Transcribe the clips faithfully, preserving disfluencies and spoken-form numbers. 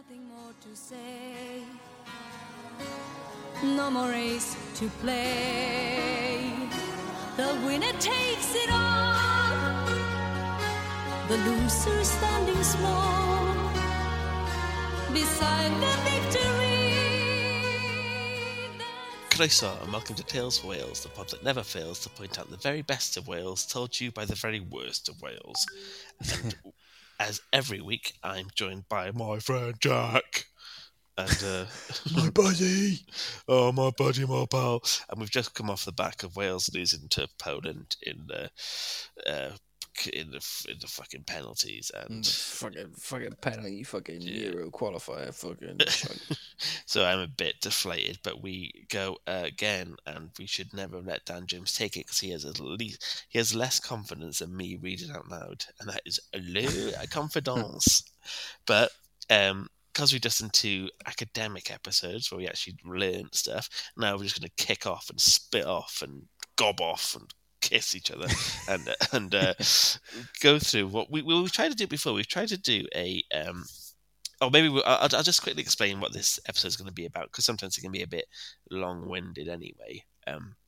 Nothing more to say. No more race to play. The winner takes it all. The loser standing small beside the victory. Croeso and welcome to Tales for Wales, the pod that never fails to point out the very best of Wales told to you by the very worst of Wales. And as every week, I'm joined by my friend Jack. And uh, my buddy, oh my buddy, my pal, and we've just come off the back of Wales losing to Poland in the uh, in the in the fucking penalties and fucking fucking penalty, fucking yeah. Euro qualifier, fucking. So I'm a bit deflated, but we go uh, again, and we should never let Dan James take it because he has at least he has less confidence than me reading out loud, and that is a low confidence. But um. Because we just into academic episodes where we actually learn stuff, now we're just going to kick off and spit off and gob off and kiss each other and and uh, go through what we we tried to do before. We've tried to do a um, or maybe we'll, I'll, I'll just quickly explain what this episode is going to be about because sometimes it can be a bit long-winded anyway. Um,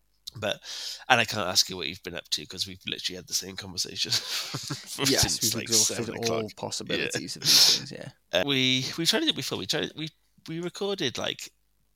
But and I can't ask you what you've been up to because we've literally had the same conversation. Yes, since we've like exhausted all o'clock. possibilities yeah. of these things. Yeah, uh, we we tried to do it before. We tried we we recorded like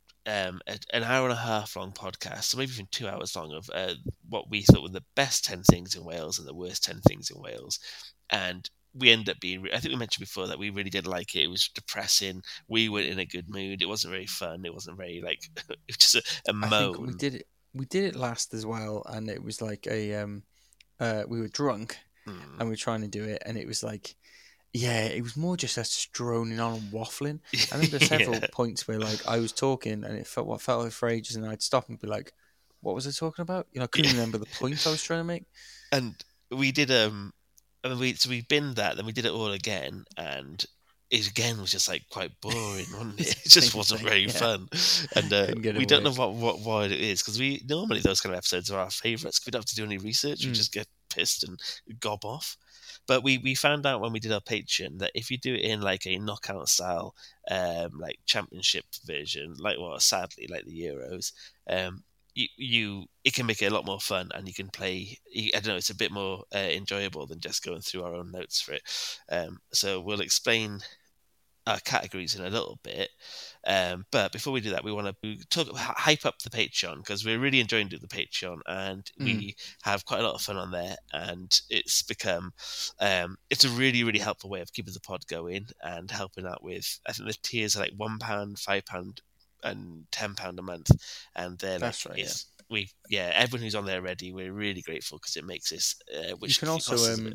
um a, an hour and a half long podcast, so maybe even two hours long of uh, what we thought were the best ten things in Wales and the worst ten things in Wales, and we ended up being. I think we mentioned before that we really did like it. It was depressing. We weren't in a good mood. It wasn't very fun. It wasn't very like it was just a, a moan. I think we did it. We did it last as well, and it was like a um, uh, we were drunk, mm. and we were trying to do it, and it was like, yeah, it was more just us droning on and waffling. I remember several yeah. points where like I was talking, and it felt what felt like for ages, and I'd stop and be like, "What was I talking about?" You know, I couldn't yeah. remember the point I was trying to make. And we did um, I mean, we so we binned that, then we did it all again, and. It again was just like quite boring, wasn't it? It just wasn't thing, very yeah. fun, and uh, we don't know what, what why it is because we normally those kind of episodes are our favourites. We don't have to do any research; mm. we just get pissed and gob off. But we, we found out when we did our Patreon that if you do it in like a knockout style, um, like championship version, like well, sadly like the Euros, um, you you it can make it a lot more fun, and you can play. I don't know, it's a bit more uh, enjoyable than just going through our own notes for it. Um, so we'll explain our categories in a little bit, um, but before we do that, we want to talk hype up the Patreon because we're really enjoying doing the Patreon, and mm. we have quite a lot of fun on there, and it's become um, it's a really really helpful way of keeping the pod going and helping out with. I think the tiers are like one pound, five pound, and ten pound a month, and they're That's like right, it's, yeah. we yeah everyone who's on there already, we're really grateful because it makes this. Uh, which you can also um.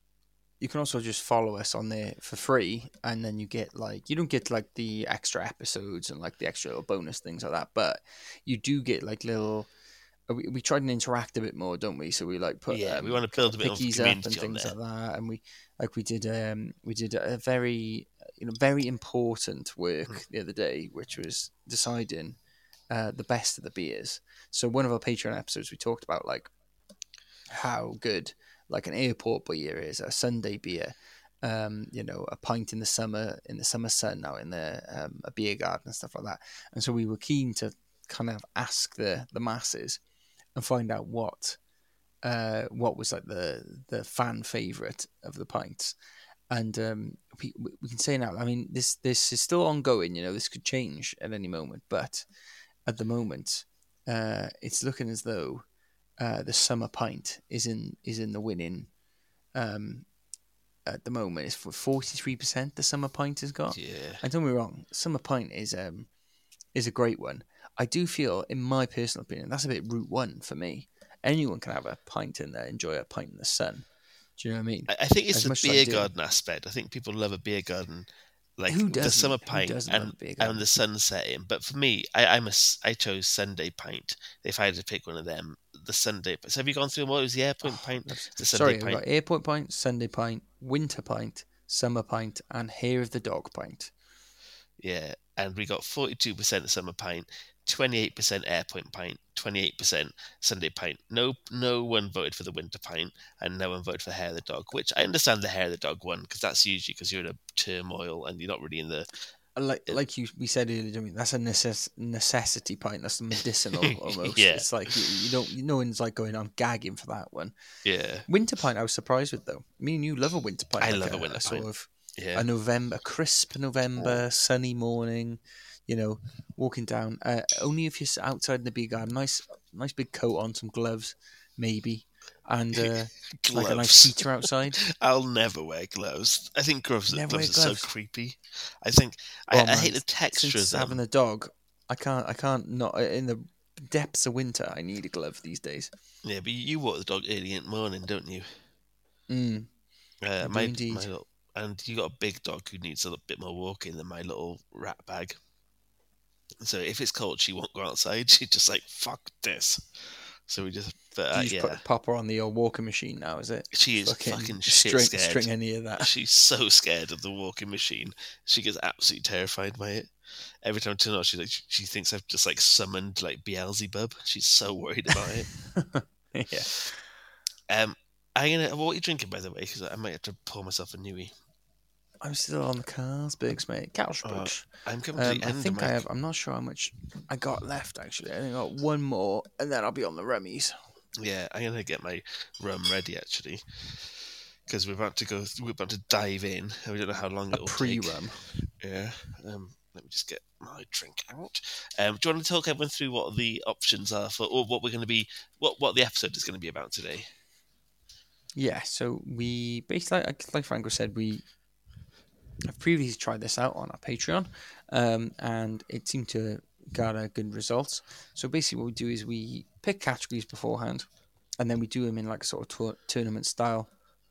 You can also just follow us on there for free, and then you get like you don't get like the extra episodes and like the extra little bonus things like that, but you do get like little. We, we try and interact a bit more, don't we? So we like put yeah, um, we want to build a bit of community up and things on there. like that, and we like we did um we did a very you know very important work mm. the other day, which was deciding uh, the best of the beers. So one of our Patreon episodes, we talked about like how good. Like an airport beer is a Sunday beer, um, you know, a pint in the summer in the summer sun now in the um, a beer garden and stuff like that. And so we were keen to kind of ask the the masses and find out what uh, what was like the the fan favorite of the pints. And um, we we can say now, I mean, this this is still ongoing. You know, this could change at any moment, but at the moment, uh, it's looking as though. Uh, the summer pint is in is in the winning um, at the moment. It's for forty-three percent the summer pint has got. Yeah. And don't get me wrong, summer pint is um is a great one. I do feel, in my personal opinion, that's a bit route one for me. Anyone can have a pint in there, enjoy a pint in the sun. Do you know what I mean? I, I think it's as the beer garden aspect. I think people love a beer garden. Like Who the summer pint and, and the sun setting. But for me, I, I'm a, I chose Sunday pint. If I had to pick one of them, the Sunday. So have you gone through them? What was the Airpoint oh, pint? The Sunday sorry, pint? I've got Airpoint pint, Sunday pint, winter pint, summer pint, and hair of the dog pint. Yeah, and we got forty-two percent of summer pint. twenty-eight percent Airpoint Pint, twenty-eight percent Sunday Pint. No no one voted for the Winter Pint, and no one voted for Hair of the Dog, which I understand the Hair of the Dog one, because that's usually because you're in a turmoil and you're not really in the... Like like you we said earlier, I mean, that's a necess- necessity pint. That's medicinal almost. Yeah. It's like you, you don't. No one's like going on gagging for that one. Yeah. Winter pint, I was surprised with though. Me and you love a winter pint. I like love a a winter a sort pint. of Yeah. a November, a crisp November, sunny morning. You know, walking down. Uh, only if you're outside in the beer garden. Nice, nice big coat on, some gloves, maybe, and uh, like a nice heater outside. I'll never wear gloves. I think gloves, Never gloves wear are gloves. so creepy. I think Oh, I, I man, hate the texture Since of them. having a dog, I can't. I can't not in the depths of winter. I need a glove these days. Yeah, but you walk the dog early in the morning, don't you? Mm. Uh, I do my, indeed. my little, and you got a big dog who needs a little bit more walking than my little rat bag. So if it's cold, she won't go outside. She's just like, fuck this. So we just, but uh, Do you just yeah, put, pop her on the old walking machine now? Is it? she is fucking shit string, scared. string any of that. She's so scared of the walking machine. She gets absolutely terrified by it. Every time I turn on, she like she thinks I've just like summoned like Beelzebub. She's so worried about it. Yeah. Um, I'm gonna. What are you drinking, by the way? Because I might have to pour myself a newie. I'm still on the Carlsbergs, mate. Carlsbergs. Uh, I'm coming Um, to the I end think of my... I have. I'm not sure how much I got left. Actually, I think I got one more, and then I'll be on the rummies. Yeah, I'm gonna get my rum ready actually, because we're about to go. We're about to dive in, and we don't know how long A it'll pre-rum. take. Yeah. Um. Let me just get my drink out. Um. Do you want to talk everyone through what the options are for, or what we're going to be, what what the episode is going to be about today? Yeah. So we basically, like, like Franco said, we have previously tried this out on our Patreon, um, and it seemed to garner good results. So basically, what we do is we pick categories beforehand, and then we do them in like a sort of tour- tournament style,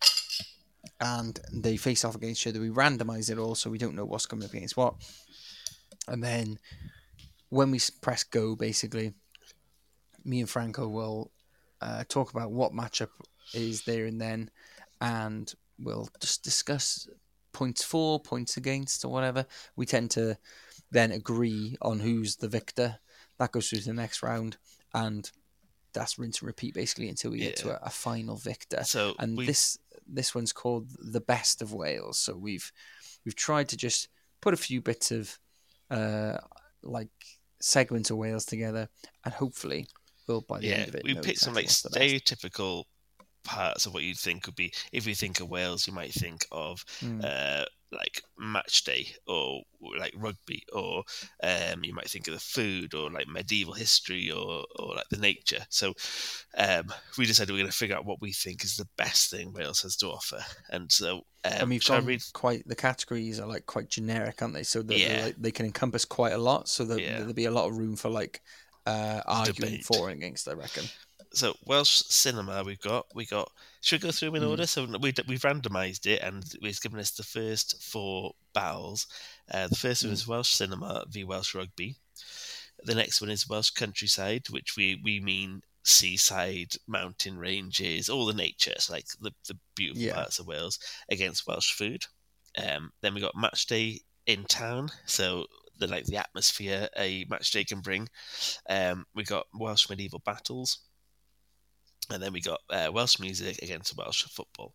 and they face off against each other. We randomize it all, so we don't know what's coming up against what. And then when we press go, basically, me and Franco will uh, talk about what matchup is there and then, and we'll just discuss points for, points against, or whatever. We tend to then agree on who's the victor. That goes through to the next round, and that's rinse and repeat basically until we get Yeah. to a, a final victor. So and we- this this one's called the Best of Wales. So we've we've tried to just put a few bits of uh, like segments of Wales together, and hopefully we'll by the Yeah, end of it we know picked some exactly like what's the best. stereotypical parts of what you'd think would be. If you think of Wales, you might think of Mm. uh, like match day or like rugby, or um, you might think of the food, or like medieval history, or or like the nature. So um, we decided we're going to figure out what we think is the best thing Wales has to offer, and so. Um, and we've shall I gone read? quite. The categories are like quite generic, aren't they? So that Yeah. they're like, they can encompass quite a lot. So that Yeah. there'll be a lot of room for like uh, arguing Debate. for and against. I reckon. So Welsh cinema, we've got we got. Should we go through them in Mm. order? So we we've randomised it, and it's given us the first four battles. Uh, the first one Mm. is Welsh cinema v Welsh rugby. The next one is Welsh countryside, which we we mean seaside, mountain ranges, all the nature, so like the the beautiful Yeah. parts of Wales, against Welsh food. Um, then we got match day in town, so the like the atmosphere a match day can bring. Um, we got Welsh medieval battles. And then we got uh, Welsh music against Welsh football.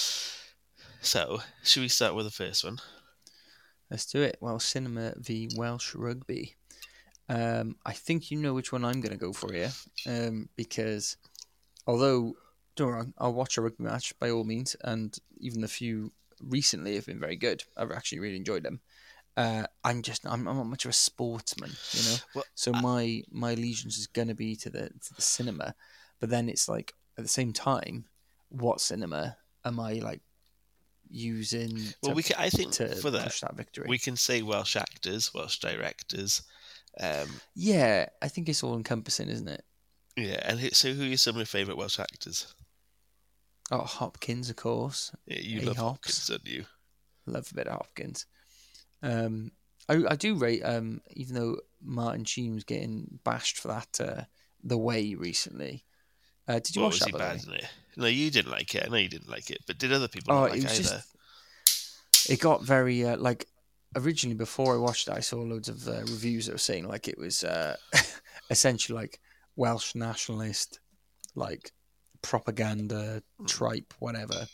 So, should we start with the first one? Let's do it. Welsh cinema v Welsh rugby. Um, I think you know which one I'm going to go for here, um, because although don't get me wrong, I'll watch a rugby match by all means, and even the few recently have been very good. I've actually really enjoyed them. Uh, I'm just I'm, I'm not much of a sportsman, you know. Well, so I- my my allegiance is going to be to the to the cinema, but then it's like at the same time, what cinema am I like using? Well, to, we can, I think to for that, push that victory. we can say Welsh actors, Welsh directors. Um, Yeah, I think it's all encompassing, isn't it? yeah, and who, so who are some of your favourite Welsh actors? Oh, Hopkins, of course. Yeah, you A. love Hops. Hopkins, don't you? Love a bit of Hopkins. Um, I I do rate um even though Martin Sheen was getting bashed for that uh, The Way recently. Uh, did you What watch was that? he by the way? bad in it? No, you didn't like it. I know you didn't like it, but did other people Oh, not it like was either? just it got very uh, like originally before I watched it, I saw loads of uh, reviews that were saying like it was uh, essentially like Welsh nationalist, like propaganda tripe, whatever.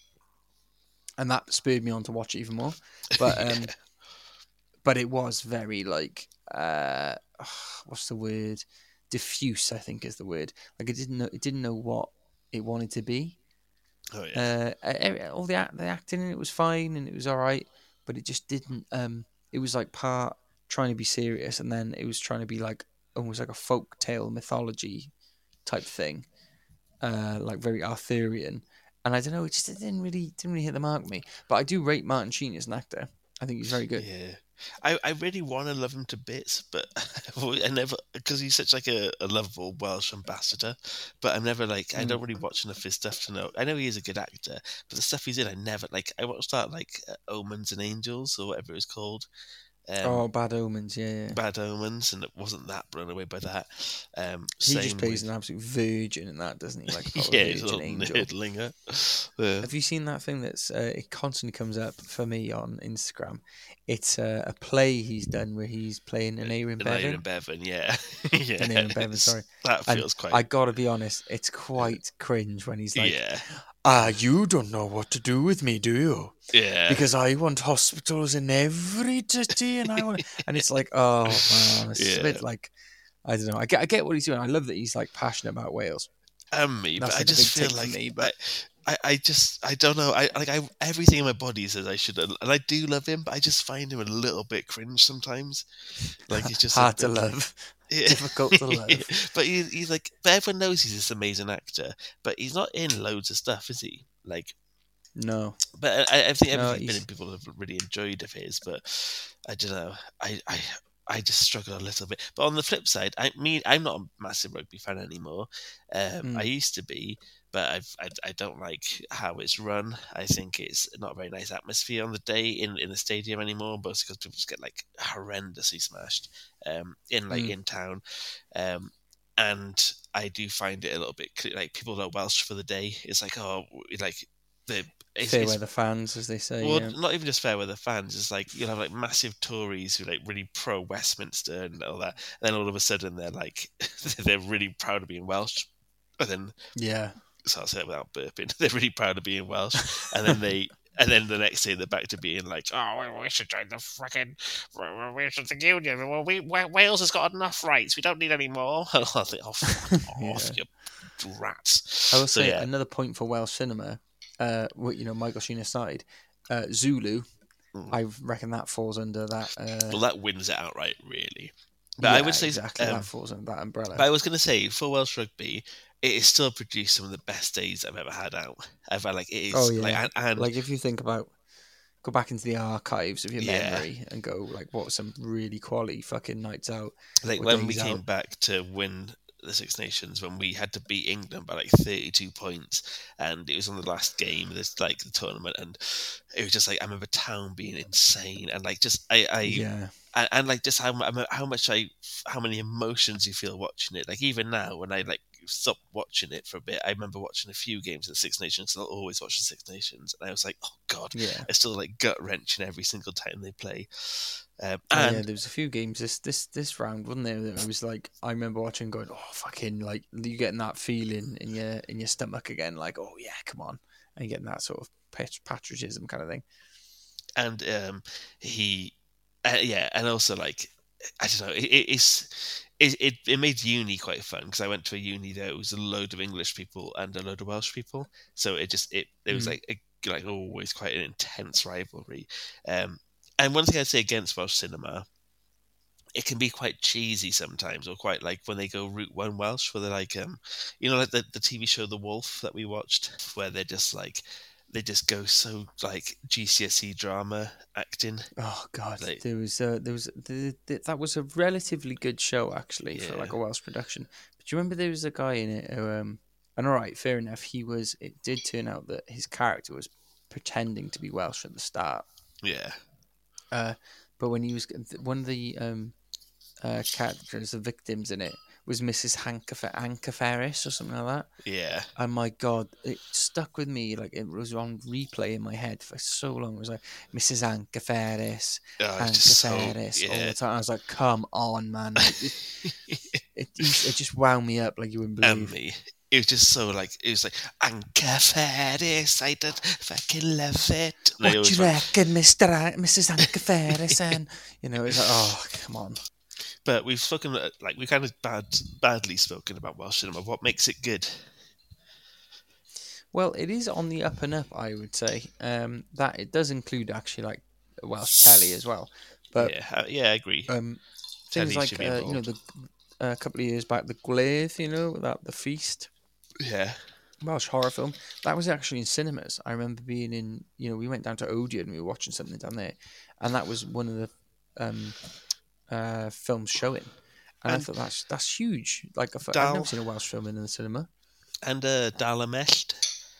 And that spurred me on to watch it even more. But um, Yeah. but it was very like uh, what's the word? Diffuse, I think is the word. Like it didn't know it didn't know what it wanted to be. Oh yeah. Uh, e- all the act, the acting in it was fine and it was all right, but it just didn't. Um, it was like part trying to be serious, and then it was trying to be like almost like a folk tale mythology type thing, uh, like very Arthurian. And I don't know, it just it didn't really didn't really hit the mark with me. But I do rate Martin Sheen as an actor. I think he's very good. Yeah. I, I really want to love him to bits, but I never, because he's such like a, a lovable Welsh ambassador. But I'm never like, I Mm. don't really watch enough of his stuff to know. I know he is a good actor, but the stuff he's in, I never like. I watched that like uh, Omens and Angels or whatever it was called. Um, Oh, Bad Omens, yeah. yeah. Bad Omens, and it wasn't that blown away by that. Um, He same just plays with, an absolute virgin in that, doesn't he? Like a proper yeah, he's a virgin little angel. nerdlinger. Yeah. Have you seen that thing that's uh, it constantly comes up for me on Instagram? It's uh, a play he's done where he's playing an Aaron An Bevan. Aaron Bevan, yeah, yeah. An Aaron Bevan, it's- sorry. That And feels quite. I gotta be honest, it's quite cringe when he's like, yeah, "Ah, you don't know what to do with me, do you? yeah. Because I want hospitals in every city, and I want." And it's like, oh man, it's just a bit Yeah. like, I don't know. I get, I get what he's doing. I love that he's like passionate about Wales. And me, That's but I like a just big feel tick for like me, but- I, I, I just I don't know. I like I everything in my body says I should, and I do love him, but I just find him a little bit cringe sometimes. Like he's just a Hard to bit like- love, Yeah. difficult to love. But he, he's like, but everyone knows he's this amazing actor, but he's not in loads of stuff, is he? Like, No, but I, I think No, everything been he's- in people have really enjoyed of his, but I don't know. I, I I just struggle a little bit. But on the flip side, I mean, I'm not a massive rugby fan anymore. Um, Mm. I used to be, but I've, I I don't like how it's run. I think it's not a very nice atmosphere on the day in, in the stadium anymore, mostly because people just get like horrendously smashed um, in like Mm. in town. Um, and I do find it a little bit cl- like people are Welsh for the day. It's like oh, like the it's, fair it's weather fans, as they say. well, yeah. not even just fair weather fans. It's like you'll have like massive Tories who like really pro Westminster and all that. And then all of a sudden they're like they're really proud of being Welsh. And then Yeah. so I'll say it without burping. They're really proud of being Welsh. And then they and then the next day they're back to being like, oh, we, we should join the fucking we should the union. Well, we Wales has got enough rights. We don't need any more. I think, oh, fuck off, you rats. I will So, say yeah. another point for Welsh cinema. Uh, what you know, Michael Sheen aside, uh, Zulu. Mm. I reckon that falls under that. Uh, Well, that wins it outright, really. But yeah, I would say exactly um, that falls under that umbrella. But I was going to say, for Welsh rugby, it is still produced some of the best days I've ever had out. I've had, like, it is. oh yeah, Like, and, and like if you think about, go back into the archives of your Yeah. memory and go like, what were some really quality fucking nights out? like or when we days came out. back to win the Six Nations, when we had to beat England by like thirty-two points, and it was on the last game of this, like, the tournament, and it was just like, I remember town being insane, and like, just, I, I, Yeah, and, and like just how mu- how much I how many emotions you feel watching it. Like even now when I like stop watching it for a bit, I remember watching a few games of the Six Nations. I'll always watch the Six Nations, and I was like, oh god, yeah. it's still like gut wrenching every single time they play. Um, Oh, and yeah, there was a few games this this this round, wasn't there? That it was like I remember watching, and going, "Oh, fucking!" Like you getting that feeling in your in your stomach again, like, "Oh yeah, come on," and you getting that sort of pat- patriotism kind of thing. and um, he, uh, yeah, and also like I don't know, it, it, it's it, it it made uni quite fun because I went to a uni there. It was a load of English people and a load of Welsh people, so it just it it was Mm. like a, like always quite an intense rivalry. Um, and one thing I'd say against Welsh cinema, it can be quite cheesy sometimes, or quite like when they go Route One Welsh, where they're like, um, you know, like the, the T V show The Wolf that we watched, where they're just like, they just go so like G C S E drama acting. Oh god, Like- there was uh, there was the, the, that was a relatively good show actually for Yeah. like a Welsh production. But do you remember there was a guy in it who, um, and all right, fair enough, he was. It did turn out that his character was pretending to be Welsh at the start. Yeah, Uh, but when he was one of the um, uh, characters, the victims in it, was Missus Hanker Anker Ferris or something like that. yeah, And my God, it stuck with me. Like it was on replay in my head for so long. It was like Missus Anker Ferris, oh, it's Anker just so Ferris all yeah. the time. I was like, come on, man! Like, it, it, it just wound me up like you wouldn't believe. And me. It was just so like, it was like, Anka Ferris, I don't fucking love it. And what do you reckon, Mister A- Missus Anka Ferris? And, you know, it's like, oh, come on. But we've spoken, like, we've kind of bad, badly spoken about Welsh cinema. What makes it good? Well, it is on the up and up, I would say. Um, that it does include actually like Welsh telly as well. But yeah, yeah, I agree. Um, things Telly should like be uh, you know the a couple of years back, the Glaive, you know, that the Feast, Yeah. Welsh horror film that was actually in cinemas. I remember being in, you know, we went down to Odeon and we were watching something down there, and that was one of the um, uh, films showing. And, and I thought that's that's huge. Like I've, Dal- I've never seen a Welsh film in the cinema. And uh, Dalamest.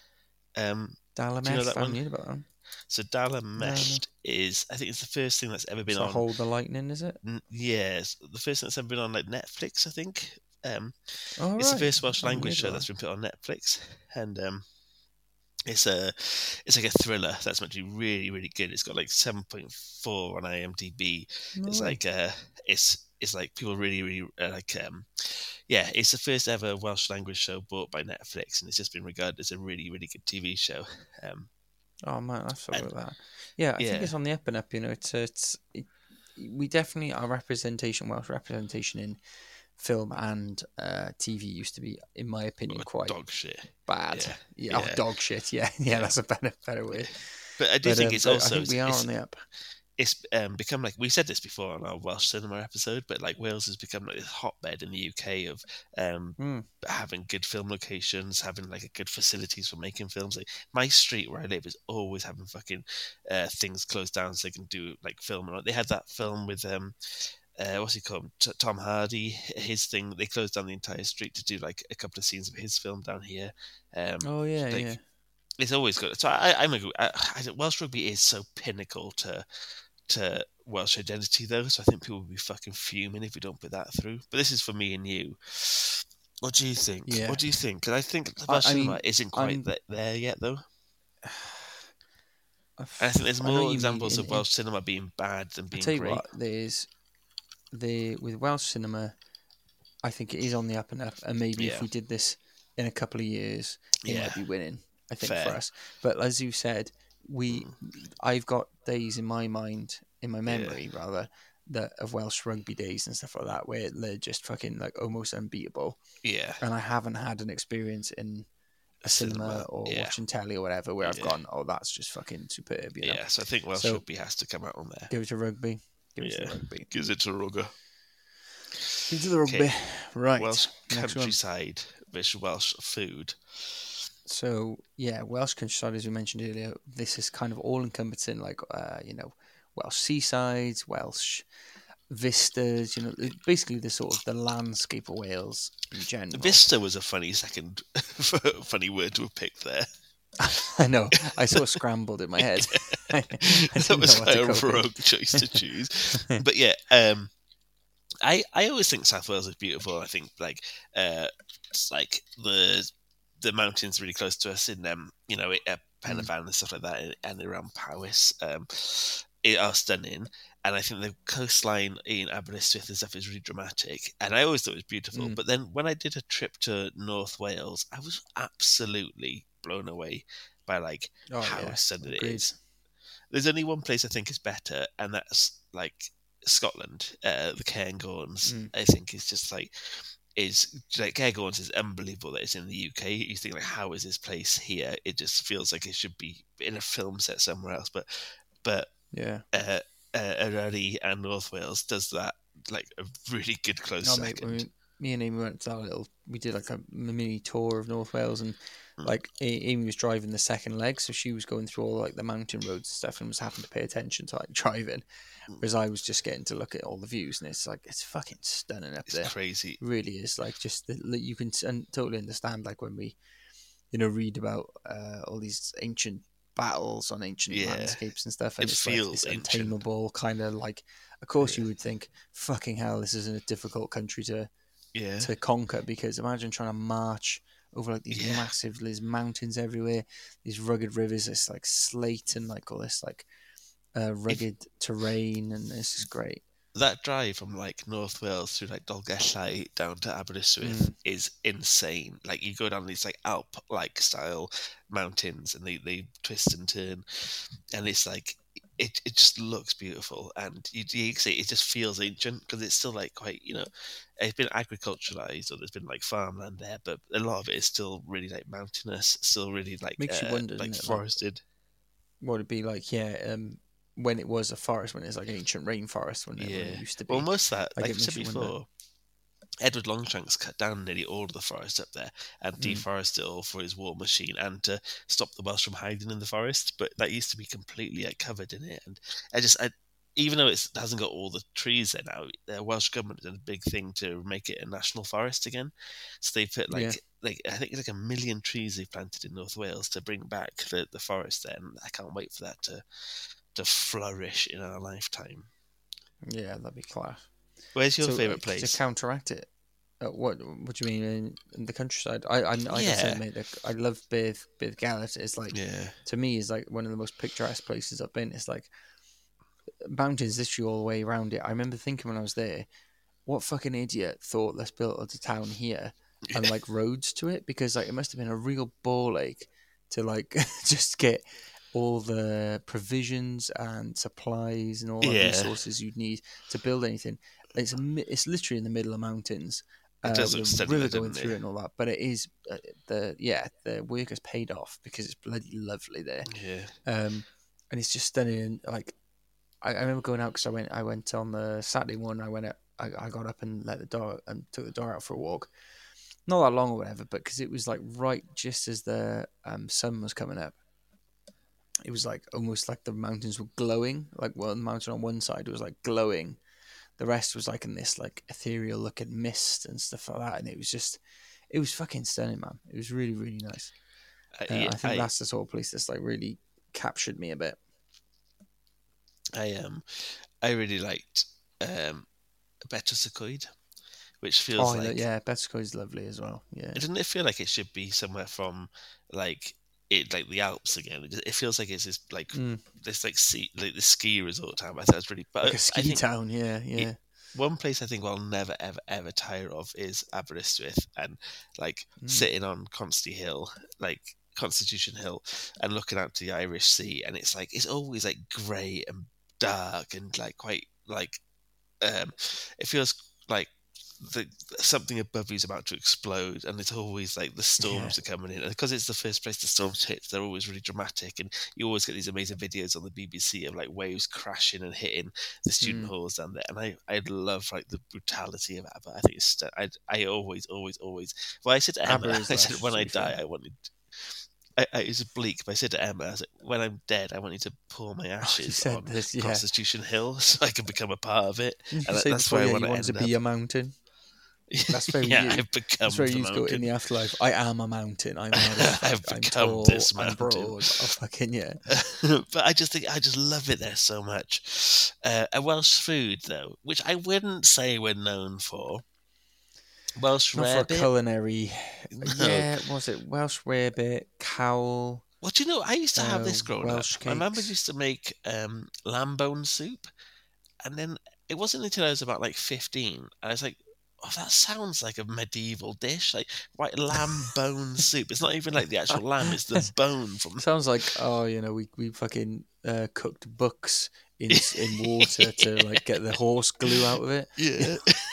Um, Dalamest, do you know that I haven't one? heard about that. So Dalamest no, no. is, I think it's the first thing that's ever been so on. Hold the Lightning, is it? N- yes, the first thing that's ever been on like Netflix, I think. Um, oh, it's right. the first Welsh I language show that. that's been put on Netflix, and um, it's a it's like a thriller that's meant to be really really good. It's got like seven point four on IMDb. No it's way. like uh, it's it's like people really really uh, like um, yeah. It's the first ever Welsh language show bought by Netflix, and it's just been regarded as a really really good T V show. Um, oh man, I forgot that. Yeah, I yeah. think it's on the up and up. You know, it's it's it, we definitely our representation, Welsh representation in film and uh, T V used to be, in my opinion, quite dog shit. Bad. Yeah, yeah, yeah. Oh, dog shit. Yeah, yeah, yeah, that's a better better word. But I do but, think um, it's also. I think we are it's, on the up. It's um, become like, we said this before on our Welsh cinema episode, but like Wales has become like this hotbed in the U K of um, mm. having good film locations, having like a good facilities for making films. Like my street where I live is always having fucking uh, things closed down so they can do like film. They had that film with um, uh, what's he called? T- Tom Hardy. His thing. They closed down the entire street to do like a couple of scenes of his film down here. Um, oh yeah, like, yeah. It's always good. So I, I'm a I, I, Welsh rugby is so pinnacle to. to Welsh identity though, so I think people would be fucking fuming if we don't put that through. But this is for me and you. What do you think? Yeah. What do you think? Because I think the Welsh I, I cinema mean, isn't quite th- there yet though. And I think there's more examples in, of Welsh in, cinema being bad than being I tell you great. what, there's the with Welsh cinema, I think it is on the up and up, and maybe Yeah. if we did this in a couple of years, it Yeah. might be winning. I think Fair. for us, but as you said, we, Mm. I've got days in my mind, in my memory Yeah. rather, that of Welsh rugby days and stuff like that, where they're just fucking like almost unbeatable. Yeah. And I haven't had an experience in a cinema, cinema or yeah. watching telly or whatever where yeah. I've gone, oh, that's just fucking superb. You know? Yeah, so I think Welsh so, rugby has to come out on there. Give it to rugby. Give yeah. it to rugby. Gives it to rugby. Give it to the rugby. Okay. Right. Welsh countryside versus Welsh food. So yeah, Welsh countryside, as we mentioned earlier, this is kind of all encompassing, like uh, you know, Welsh seasides, Welsh vistas, you know, basically the sort of the landscape of Wales in general. Vista was a funny second, funny word to have picked there. I know. I sort of scrambled in my head. I, I that was a rogue choice to choose. But yeah, um, I I always think South Wales is beautiful. I think like uh, it's like the the mountains really close to us in um you know at Pen y Fan mm. and stuff like that, and, and around Powys um it are stunning. And I think the coastline in Aberystwyth and stuff is really dramatic. And I always thought it was beautiful. Mm. But then when I did a trip to North Wales, I was absolutely blown away by like oh, how yeah. stunning it is. There's only one place I think is better, and that's like Scotland. Uh, the Cairngorms, mm. I think, is just like is like Cairngorms is unbelievable that it's in the U K. You think like, how is this place here? It just feels like it should be in a film set somewhere else. But but yeah. Uh, Uh, Eryri and North Wales does that like a really good close oh, second. Mate, we, me and Amy went to our little. We did like a mini tour of North Wales, and mm. like Amy was driving the second leg, so she was going through all like the mountain roads and stuff, and was having to pay attention to like driving, whereas I was just getting to look at all the views, and it's like it's fucking stunning up it's there. It's crazy. It really is. Like just the, you can totally understand like when we, you know, read about uh, all these ancient battles on ancient yeah. landscapes and stuff, and it it's feels like this ancient. untamable kind of like. Of course, yeah. you would think, "Fucking hell, this is a difficult country to yeah. to conquer." Because imagine trying to march over like these yeah. massive, there's mountains everywhere, these rugged rivers. It's like slate and like all this like uh, rugged if, terrain, and this is great. that drive from like North Wales through like Dolgellau down to Aberystwyth Mm. is insane. Like you go down these like Alp like style mountains and they, they twist and turn, and it's like it, it just looks beautiful, and you, you see it just feels ancient because it's still like quite, you know, it's been agriculturalized or there's been like farmland there, but a lot of it is still really like mountainous, still really like Makes uh, you wonder, like doesn't it, like- forested. What would it be like? Yeah, um, when it was a forest, when it's like ancient rainforest, when, it, when Yeah. it used to be. Well, most of that, Like, like it I said makes you wonder. before, Edward Longshanks cut down nearly all of the forest up there and Mm. deforested it all for his war machine and to stop the Welsh from hiding in the forest. But that used to be completely like, covered in it. And I just, I, even though it's, it hasn't got all the trees there now, the Welsh government did a big thing to make it a national forest again. So they put like, Yeah. like I think it's like a million trees they've planted in North Wales to bring back the, the forest there. And I can't wait for that to, to flourish in our lifetime. Yeah, that'd be class. Where's your So, favourite uh, place? To counteract it, uh, what what do you mean in, in the countryside? I I, I gotta Yeah. say, mate, like, I love Bith Bith Gallet. It's like Yeah. to me, is like one of the most picturesque places I've been. It's like mountains literally all the way around it. I remember thinking when I was there, what fucking idiot thought let's build a town here and like roads to it, because like it must have been a real ball ache to like just get all the provisions and supplies and all the Yeah. resources you'd need to build anything. It's a, mi- it's literally in the middle of mountains. It does look with a stunning, river doesn't going it? through it and all that, but it is uh, the yeah the work has paid off because it's bloody lovely there. Yeah. Um, and it's just stunning. And like I, I remember going out because I went I went on the Saturday morning. I went out, I, I got up and let the dog and took the dog out for a walk. Not that long or whatever, but because it was like right just as the um, sun was coming up. It was like almost like the mountains were glowing. Like well, the mountain on one side was like glowing. The rest was like in this like ethereal looking mist and stuff like that. And it was just, it was fucking stunning, man. It was really, really nice. Uh, Uh, yeah, I think I, that's the sort of place that's like really captured me a bit. I um, I really liked um, Betws-y-Coed, which feels Oh, like yeah, Betws-y-Coed is lovely as well. Yeah. Doesn't it feel like it should be somewhere from like it like the Alps again? It, it feels like it's this like Mm. this like ski like the ski resort town. I thought it was really, but Like a I ski think town, yeah, yeah. it- one place I think I'll never ever ever tire of is Aberystwyth, and like Mm. sitting on Consti Hill, like Constitution Hill, and looking out to the Irish Sea, and it's like it's always like grey and dark and like quite like um, it feels like the something above you is about to explode, and it's always like the storms Yeah. are coming in, and because it's the first place the storms hit, they're always really dramatic, and you always get these amazing videos on the B B C of like waves crashing and hitting the student Mm. halls down there, and I I love like the brutality of Aber. I think it's st- I I always always always well I said to Emma, Aber is I said lush, when to I be die fair. I wanted. I, I, it was bleak, but I said to Emma, I was like, when I'm dead, I want you to pour my ashes said on this, yeah. Constitution Hill so I can become a part of it. You And say that's before, where I yeah, want you to wanted to end be up. a mountain. That's very yeah, you. I've become That's where the you go in mountain. the afterlife. I am a mountain. I'm hard as fuck. I've I'm become tall. this I'm mountain. broad. Oh, fucking yeah. But I just think I just love it there so much. Uh, a Welsh food though, which I wouldn't say we're known for. Welsh Not for a rarebit. culinary. No. Yeah, was it Welsh rarebit, cowl? Well, do you know, I used to have Uh, this growing Welsh up. My mum cakes. used to make um, lamb bone soup, and then it wasn't until I was about like fifteen, and I was like, "Oh, that sounds like a medieval dish, like white lamb bone soup." It's not even like the actual lamb; it's the bone from. Sounds like, oh, you know, we we fucking uh, cooked books in in water to like get the horse glue out of it. Yeah.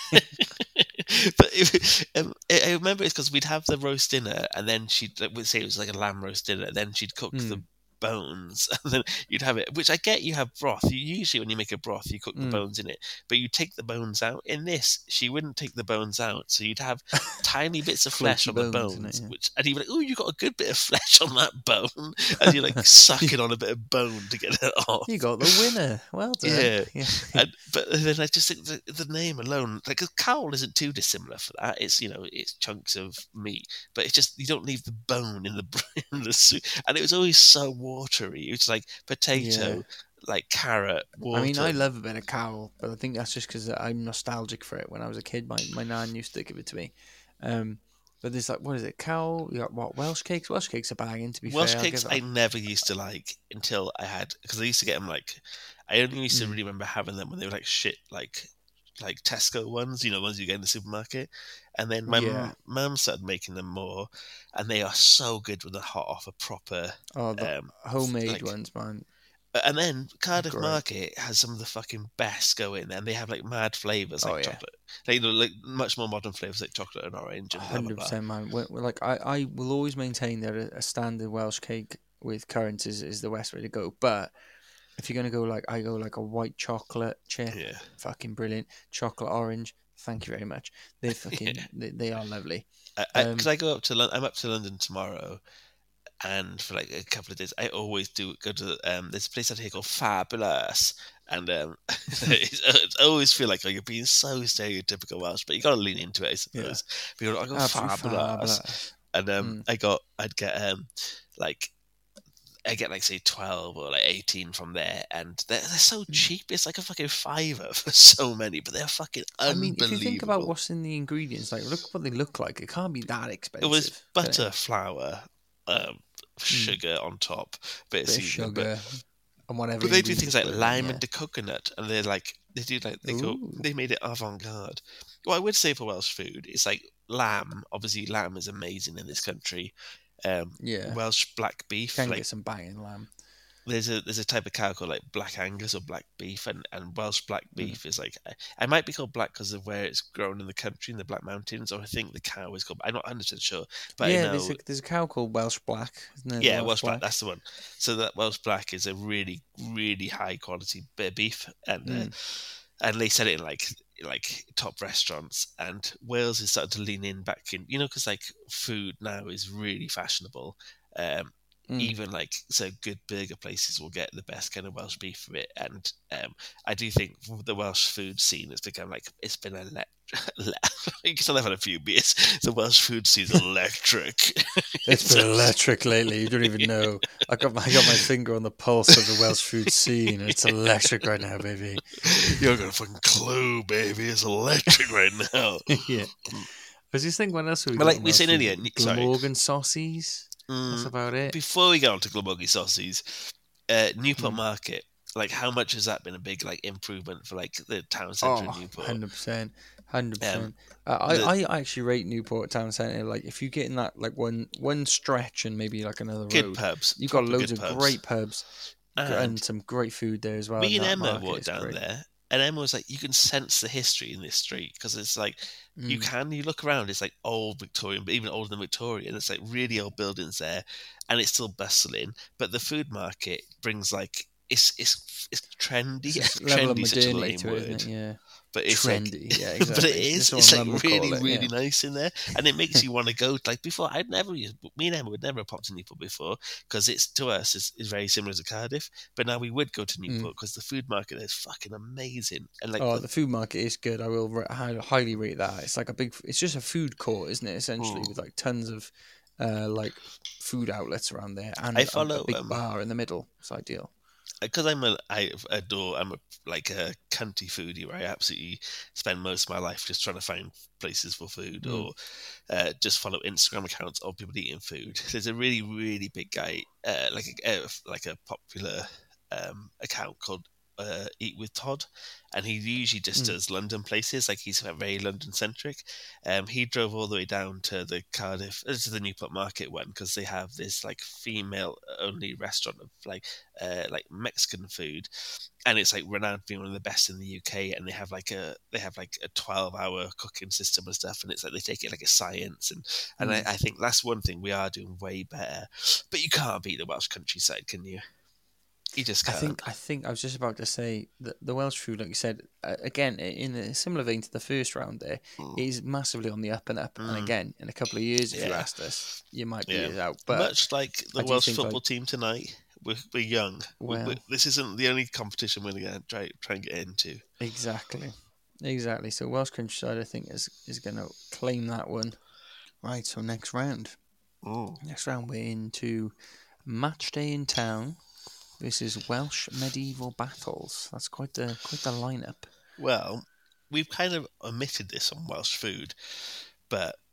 But it, um, I I remember it's because we'd have the roast dinner, and then she'd like, we'd say it was like a lamb roast dinner. Then she'd cook Mm. the bones, and then you'd have it. Which I get, you have broth. You usually when you make a broth, you cook the Mm. bones in it, but you take the bones out. In this, she wouldn't take the bones out, so you'd have tiny bits of flesh Floaty on the bones, bones. innit, yeah. Which and you'd be like, "Oh, you got a good bit of flesh on that bone," and you're like sucking on a bit of bone to get it off. You got the winner. Well done. Yeah. yeah. And, but then I just think the, the name alone, like a cowl isn't too dissimilar for that. It's, you know, it's chunks of meat, but it's just you don't leave the bone in the in the soup. And it was always so watery. It was like potato, Yeah. like carrot, water. I mean, I love a bit of cowl, but I think that's just because I'm nostalgic for it. When I was a kid, my, my nan used to give it to me. Um, But there's like, what is it? Cow? You got what? Welsh cakes? Welsh cakes are banging, to be Welsh fair. cakes I never used to like until I had, because I used to get them like, I only used to Mm. really remember having them when they were like shit, like like Tesco ones, you know, ones you get in the supermarket. And then my Yeah. m- mum started making them more, and they are so good when they're hot off a proper. Oh, the Um, homemade like, ones, man. and then Cardiff Great. Market has some of the fucking best going, and they have like mad flavors like Oh, yeah. chocolate, like, you know, like much more modern flavors like chocolate and orange and blah blah Hundred blah. percent, man. We're, we're like, I, I will always maintain that a, a standard Welsh cake with currants is, is the best way to go. But if you're gonna go like, I go like a white chocolate chip, Yeah, fucking brilliant. Chocolate orange, thank you very much. They're fucking, yeah. they, they are lovely. Because I, Um, I, I go up to Lon- I'm up to London tomorrow, and for like a couple of days, I always do go to um. There's a place out here called Fabulous, and um, it's, it's- I always feel like oh, you're being so stereotypical Welsh, but you got to lean into it, I suppose. But you're like, I go absolutely Fabulous, fabulous. and um, Mm. I got I'd get um, like. I get like say twelve or like eighteen from there, and they're, they're so cheap. It's like a fucking fiver for so many, but they're fucking I unbelievable. mean, if you think about what's in the ingredients, like look what they look like. It can't be that It expensive. was can butter, it? flour, um, sugar on top, bit of Bit of seasoning, but sugar and whatever. But they do things like ingredients put in, lime yeah. into coconut, and they're like they do like they go Ooh. they made it avant garde. What I would say for Welsh food is like lamb. Obviously, lamb is amazing in this country. Um, Yeah. Welsh black beef. Can Like get some banging lamb. there's a there's a type of cow called like black Angus or black beef, and, and Welsh black Mm. beef is like I, I might be called black because of where it's grown in the country in the Black Mountains, or I think the cow is called. I'm not one hundred percent sure, but yeah, I know. there's a there's a cow called Welsh Black, isn't it? Yeah, Welsh black. That's the one. So that Welsh black is a really, really high quality bit of beef, and uh, Mm. and they sell it in like like top restaurants. And Wales is starting to lean in back in, you know, because like food now is really fashionable. Um, Mm. Even like so, good burger places will get the best kind of Welsh beef for it. And um, I do think the Welsh food scene has become like it's been a le- because I've had a few beers. The Welsh food scene is electric. It's been electric lately. You don't even know. I got my I got my finger on the pulse of the Welsh food scene, and it's electric right now, baby. You don't got a fucking clue, baby. It's electric right now. Yeah. I was just thinking, what else have we But got? like in we Welsh said food? earlier, sorry. Glamorgan saucies. That's Mm, about it. Before we go on to Glamorgan saucies, uh, Newport Mm. Market, like how much has that been a big like improvement for like the town centre Oh, of Newport? one hundred percent. one hundred Um, percent. Uh, the- I, I actually rate Newport Town Centre. Like, if you get in that, like, one one stretch and maybe, like, another Good road, pubs. you've got proper loads good of pubs. great pubs and, And some great food there as well. me and that Emma market walked is down great. there, and Emma was like, "You can sense the history in this street because it's like you Mm. can. You look around, it's like old Victorian, but even older than Victorian. It's like really old buildings there, and it's still bustling. But the food market brings like it's it's it's trendy. It's It's this level of trendy, such a modernity lame to it, word. isn't it? Yeah. But it's Trendy, like, yeah, but exactly. it is. That's It's what like Mum would really, call it, really yeah. nice in there, and it makes you want to go. Like before, I'd never used. Me and Emma would never have popped to Newport before because it's to us is, is very similar to Cardiff. But now we would go to Newport because the food market is fucking amazing, and like Mm. Oh, the- the food market is good. I will ra- hi- highly rate that. It's like a big. It's just a food court, isn't it? Essentially, Mm. with like tons of, uh, like food outlets around there and I a- follow, a, big um, bar in the middle. It's ideal. because I'm a I adore I'm a like a cunty foodie where I absolutely spend most of my life just trying to find places for food Mm. or uh, just follow Instagram accounts of people eating food. There's a really really big guy uh, like a uh, like a popular um, account called uh, Eat with Todd, and he usually just Mm. does London places. Like he's very London centric. Um, he drove all the way down to the Cardiff, uh, to the Newport Market one because they have this like female only restaurant of like uh, like Mexican food, and it's like renowned for being one of the best in the U K. And they have like a they have like a twelve hour cooking system and stuff, and it's like they take it like a science. And and Mm. I, I think that's one thing we are doing way better. But you can't beat the Welsh countryside, can you? You just I can't. think I think I was just about to say that the Welsh food, like you said, uh, again in a similar vein to the first round, there Mm. is massively on the up and up. And Mm. again, in a couple of years, if you Yeah. asked us, you might Yeah. be out. But Much like the I do Welsh think, football like- team tonight, we're, we're young. We- we- Well- this isn't the only competition we're going to try try and get into. exactly, exactly. So Welsh countryside, I think, is is going to claim that one. Right. So next round, Mm. next round we're into Match Day in Town. This is Welsh medieval battles. That's quite the quite the lineup. Well, we've kind of omitted this on Welsh food, but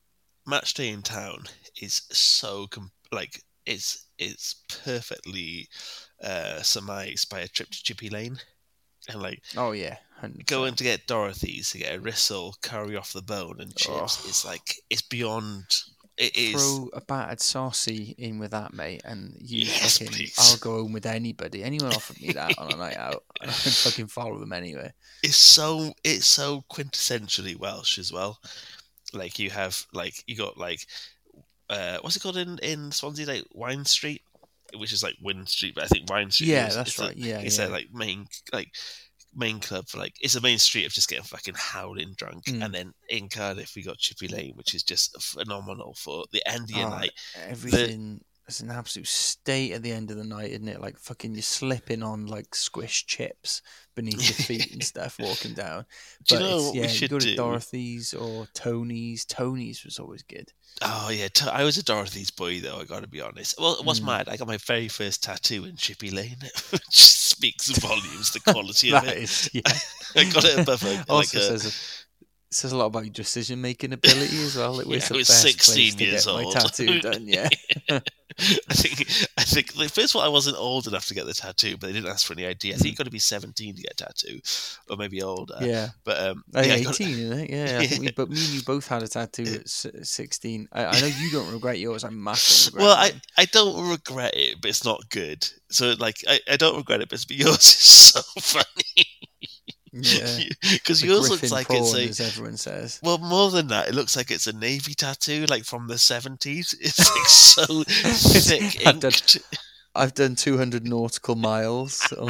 Match Day in Town is so com- like it's it's perfectly uh, surmised by a trip to Chippy Lane, and like Oh yeah, one hundred percent. going to get Dorothy's to get a ristle, curry off the bone, and chips Oh. is like it's beyond. It is. Throw a battered saucy in with that, mate, and you Yes, fucking. please. I'll go home with anybody. Anyone offered me that on a night out, I would fucking follow them anyway. It's so it's so quintessentially Welsh as well. Like you have like you got like uh what's it called in in Swansea, like Wine Street, which is like Wyn Street, but I think Wine Street. Yeah, is, that's it's right. A, yeah, it's yeah. a like main like main club for like it's a main street of just getting fucking howling drunk. Mm. And then in Cardiff we got Chippy Lane, which is just phenomenal for the end of your Oh, night. everything is an absolute state at the end of the night, isn't it? Like fucking you're slipping on like squished chips beneath your feet and stuff walking down. Do But you know it's, what yeah, we you should go to do? Dorothy's or Tony's. Tony's was always good. Oh yeah, t- I was a Dorothy's boy though. I got to be honest. Well, what's Mm. mad? I got my very first tattoo in Chippy Lane, which speaks volumes. The quality of That it. is, yeah. I got it above a, Also like a, says a, says a lot about your decision making ability as well. It was Yeah, the I was best sixteen place to years get my old. tattoo done. Yeah, I think I think like, first of all I wasn't old enough to get the tattoo, but they didn't ask for any I D. I think you got to be seventeen to get a tattoo, or maybe older. yeah. But um, Uh, yeah, I got- eighteen, isn't it? Yeah, I think we, but me and you both had a tattoo at s- sixteen. I, I know you don't regret yours. I massively regret well, I, mine. I don't regret it, but it's not good. So like I, I don't regret it, but yours is so funny. Yeah, Because The yours Griffin looks like prawn, it's a as everyone says. well, more than that, it looks like it's a navy tattoo, like from the seventies. It's like so thick I've done- inked. I've done two hundred nautical miles. on-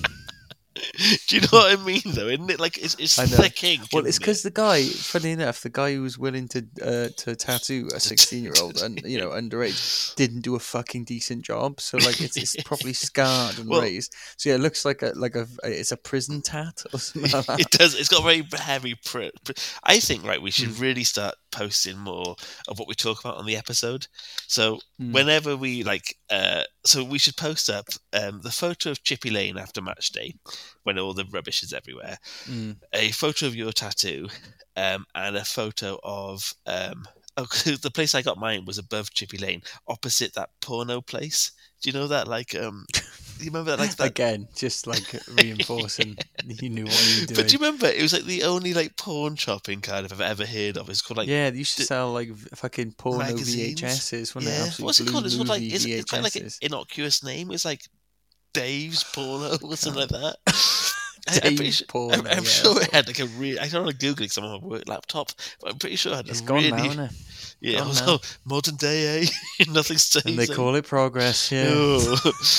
Do you know what I mean, though? Isn't it like it's, it's I know. thick ink? Well, it's isn't it? because the guy, funny enough, the guy who was willing to uh, to tattoo a sixteen-year-old and you know underage didn't do a fucking decent job. So like it's, it's properly scarred and Well- raised. So yeah, it looks like a like a it's a prison tat or something like that. It does. It's got very heavy print. I think right. We should Mm. really start posting more of what we talk about on the episode. So Mm. whenever we like, uh, so we should post up um, the photo of Chippy Lane after match day, when all the rubbish is everywhere. Mm. A photo of your tattoo, um, and a photo of um, oh, 'cause the place I got mine was above Chippy Lane, opposite that porno place. Do you know that? Like, um, you remember that? Like that. Again, just like reinforcing you knew what you were doing. But do you remember? It was like the only like pawn shop in Cardiff I've ever heard of. It's called like yeah, they used to d- sell like v- fucking porno magazines. V H Ss, wasn't yeah. it? Absolute What's it blue called? It's called like movie it's, it's kind of like an V H Ss. innocuous name. It's like Dave's Porno or something like that. I- I'm Dave's pretty sure, Porno, I'm, I'm yeah, sure that's it had like a real. I don't want to Google it because I'm on my work laptop, but I'm pretty sure it had It's a gone really. now, isn't it? Yeah, Gone also now. modern day, eh? Nothing stays. And they eh? call it progress. Yeah. Oh.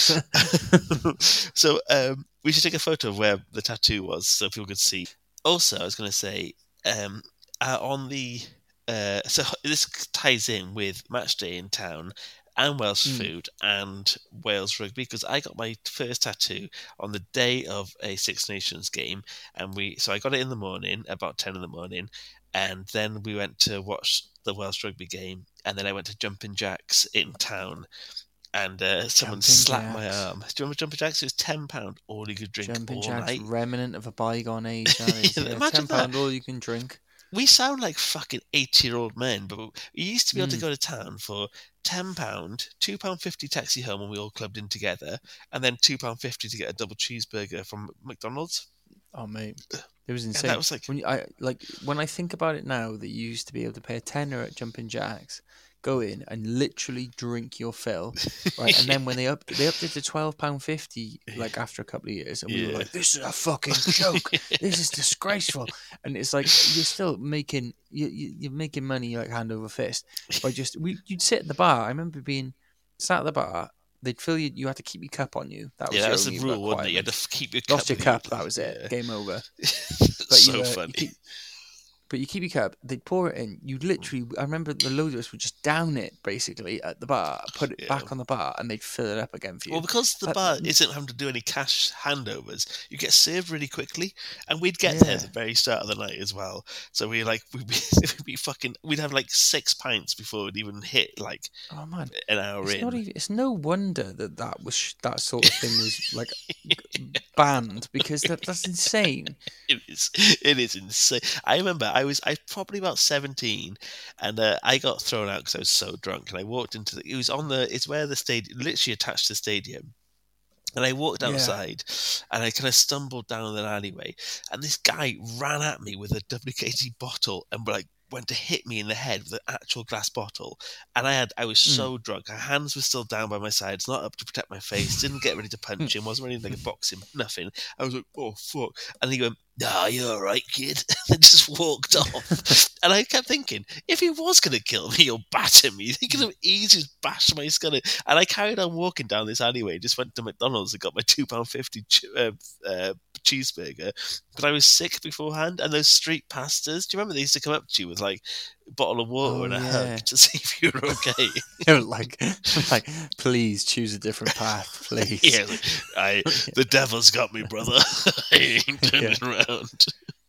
So um, we should take a photo of where the tattoo was so people could see. Also, I was going to say um, uh, on the uh, so this ties in with Match Day in Town and Welsh Mm. food and Wales rugby, because I got my first tattoo on the day of a Six Nations game, and we so I got it in the morning, about ten in the morning, and then we went to watch the Welsh rugby game, and then I went to Jumping Jacks in town, and uh, someone Jumping slapped my Jacks. arm. Do you remember Jumping Jacks? It was ten pound, all you could drink Jumping all Jacks, night. remnant of a bygone age. That is. Yeah, Yeah, imagine ten pound all you can drink. We sound like fucking eighty-year-old men, but we used to be able to Mm. go to town for ten pound, two pound fifty taxi home when we all clubbed in together, and then two pound fifty to get a double cheeseburger from McDonald's. Oh mate, it was And insane. that was like, When you, I like when I think about it now, that you used to be able to pay a tenner at Jumping Jacks, go in and literally drink your fill, right? And then when they upped they upped it to twelve pound fifty, like after a couple of years, and we were Yeah. like, "This is a fucking joke. This is disgraceful." And it's like you're still making you, you you're making money like hand over fist by just we you'd sit at the bar. I remember being sat at the bar. They'd fill you. You had to keep your cup on you. That was yeah, that your was the only rule, wasn't it? You had requirement. to f- keep your Lost cup your with cup. you. That was it. Yeah. Game over. So you, uh, funny. You keep, but you keep your cup. They'd pour it in. You literally. I remember the load of us would just down it basically at the bar, put it Yeah. back on the bar, and they'd fill it up again for you. Well, because the That- bar isn't having to do any cash handovers, you get served really quickly, and we'd get Yeah. there at the very start of the night as well. So we like we'd be, we'd be fucking we'd have like six pints before we'd even hit like oh man, an hour it's in. not even. It's no wonder that that was sh- that sort of thing was like banned because that, that's insane. It is it is insane. I remember I I was I probably about seventeen, and uh, I got thrown out because I was so drunk. And I walked into the. It was on the. It's where the stadium, literally attached to the stadium. And I walked outside, yeah. and I kind of stumbled down an alleyway, and this guy ran at me with a W K T bottle and like went to hit me in the head with an actual glass bottle. And I had I was so mm. drunk. My hands were still down by my sides, not up to protect my face. Didn't get ready to punch him. Wasn't ready to like a box him. Nothing. I was like, oh fuck. And he went, "Nah, you're all right, kid." And just walked off. And I kept thinking, if he was going to kill me or batter me, he could have easily just bashed my skull in. And I carried on walking down this alleyway, just went to McDonald's and got my two pound fifty ch- uh, uh, cheeseburger. But I was sick beforehand. And those street pastors, do you remember they used to come up to you with like a bottle of water oh, and a yeah. hug to see if you were okay? like, like, please choose a different path, please. Yeah, like, I, the devil's got me, brother. I ain't turning yeah. around.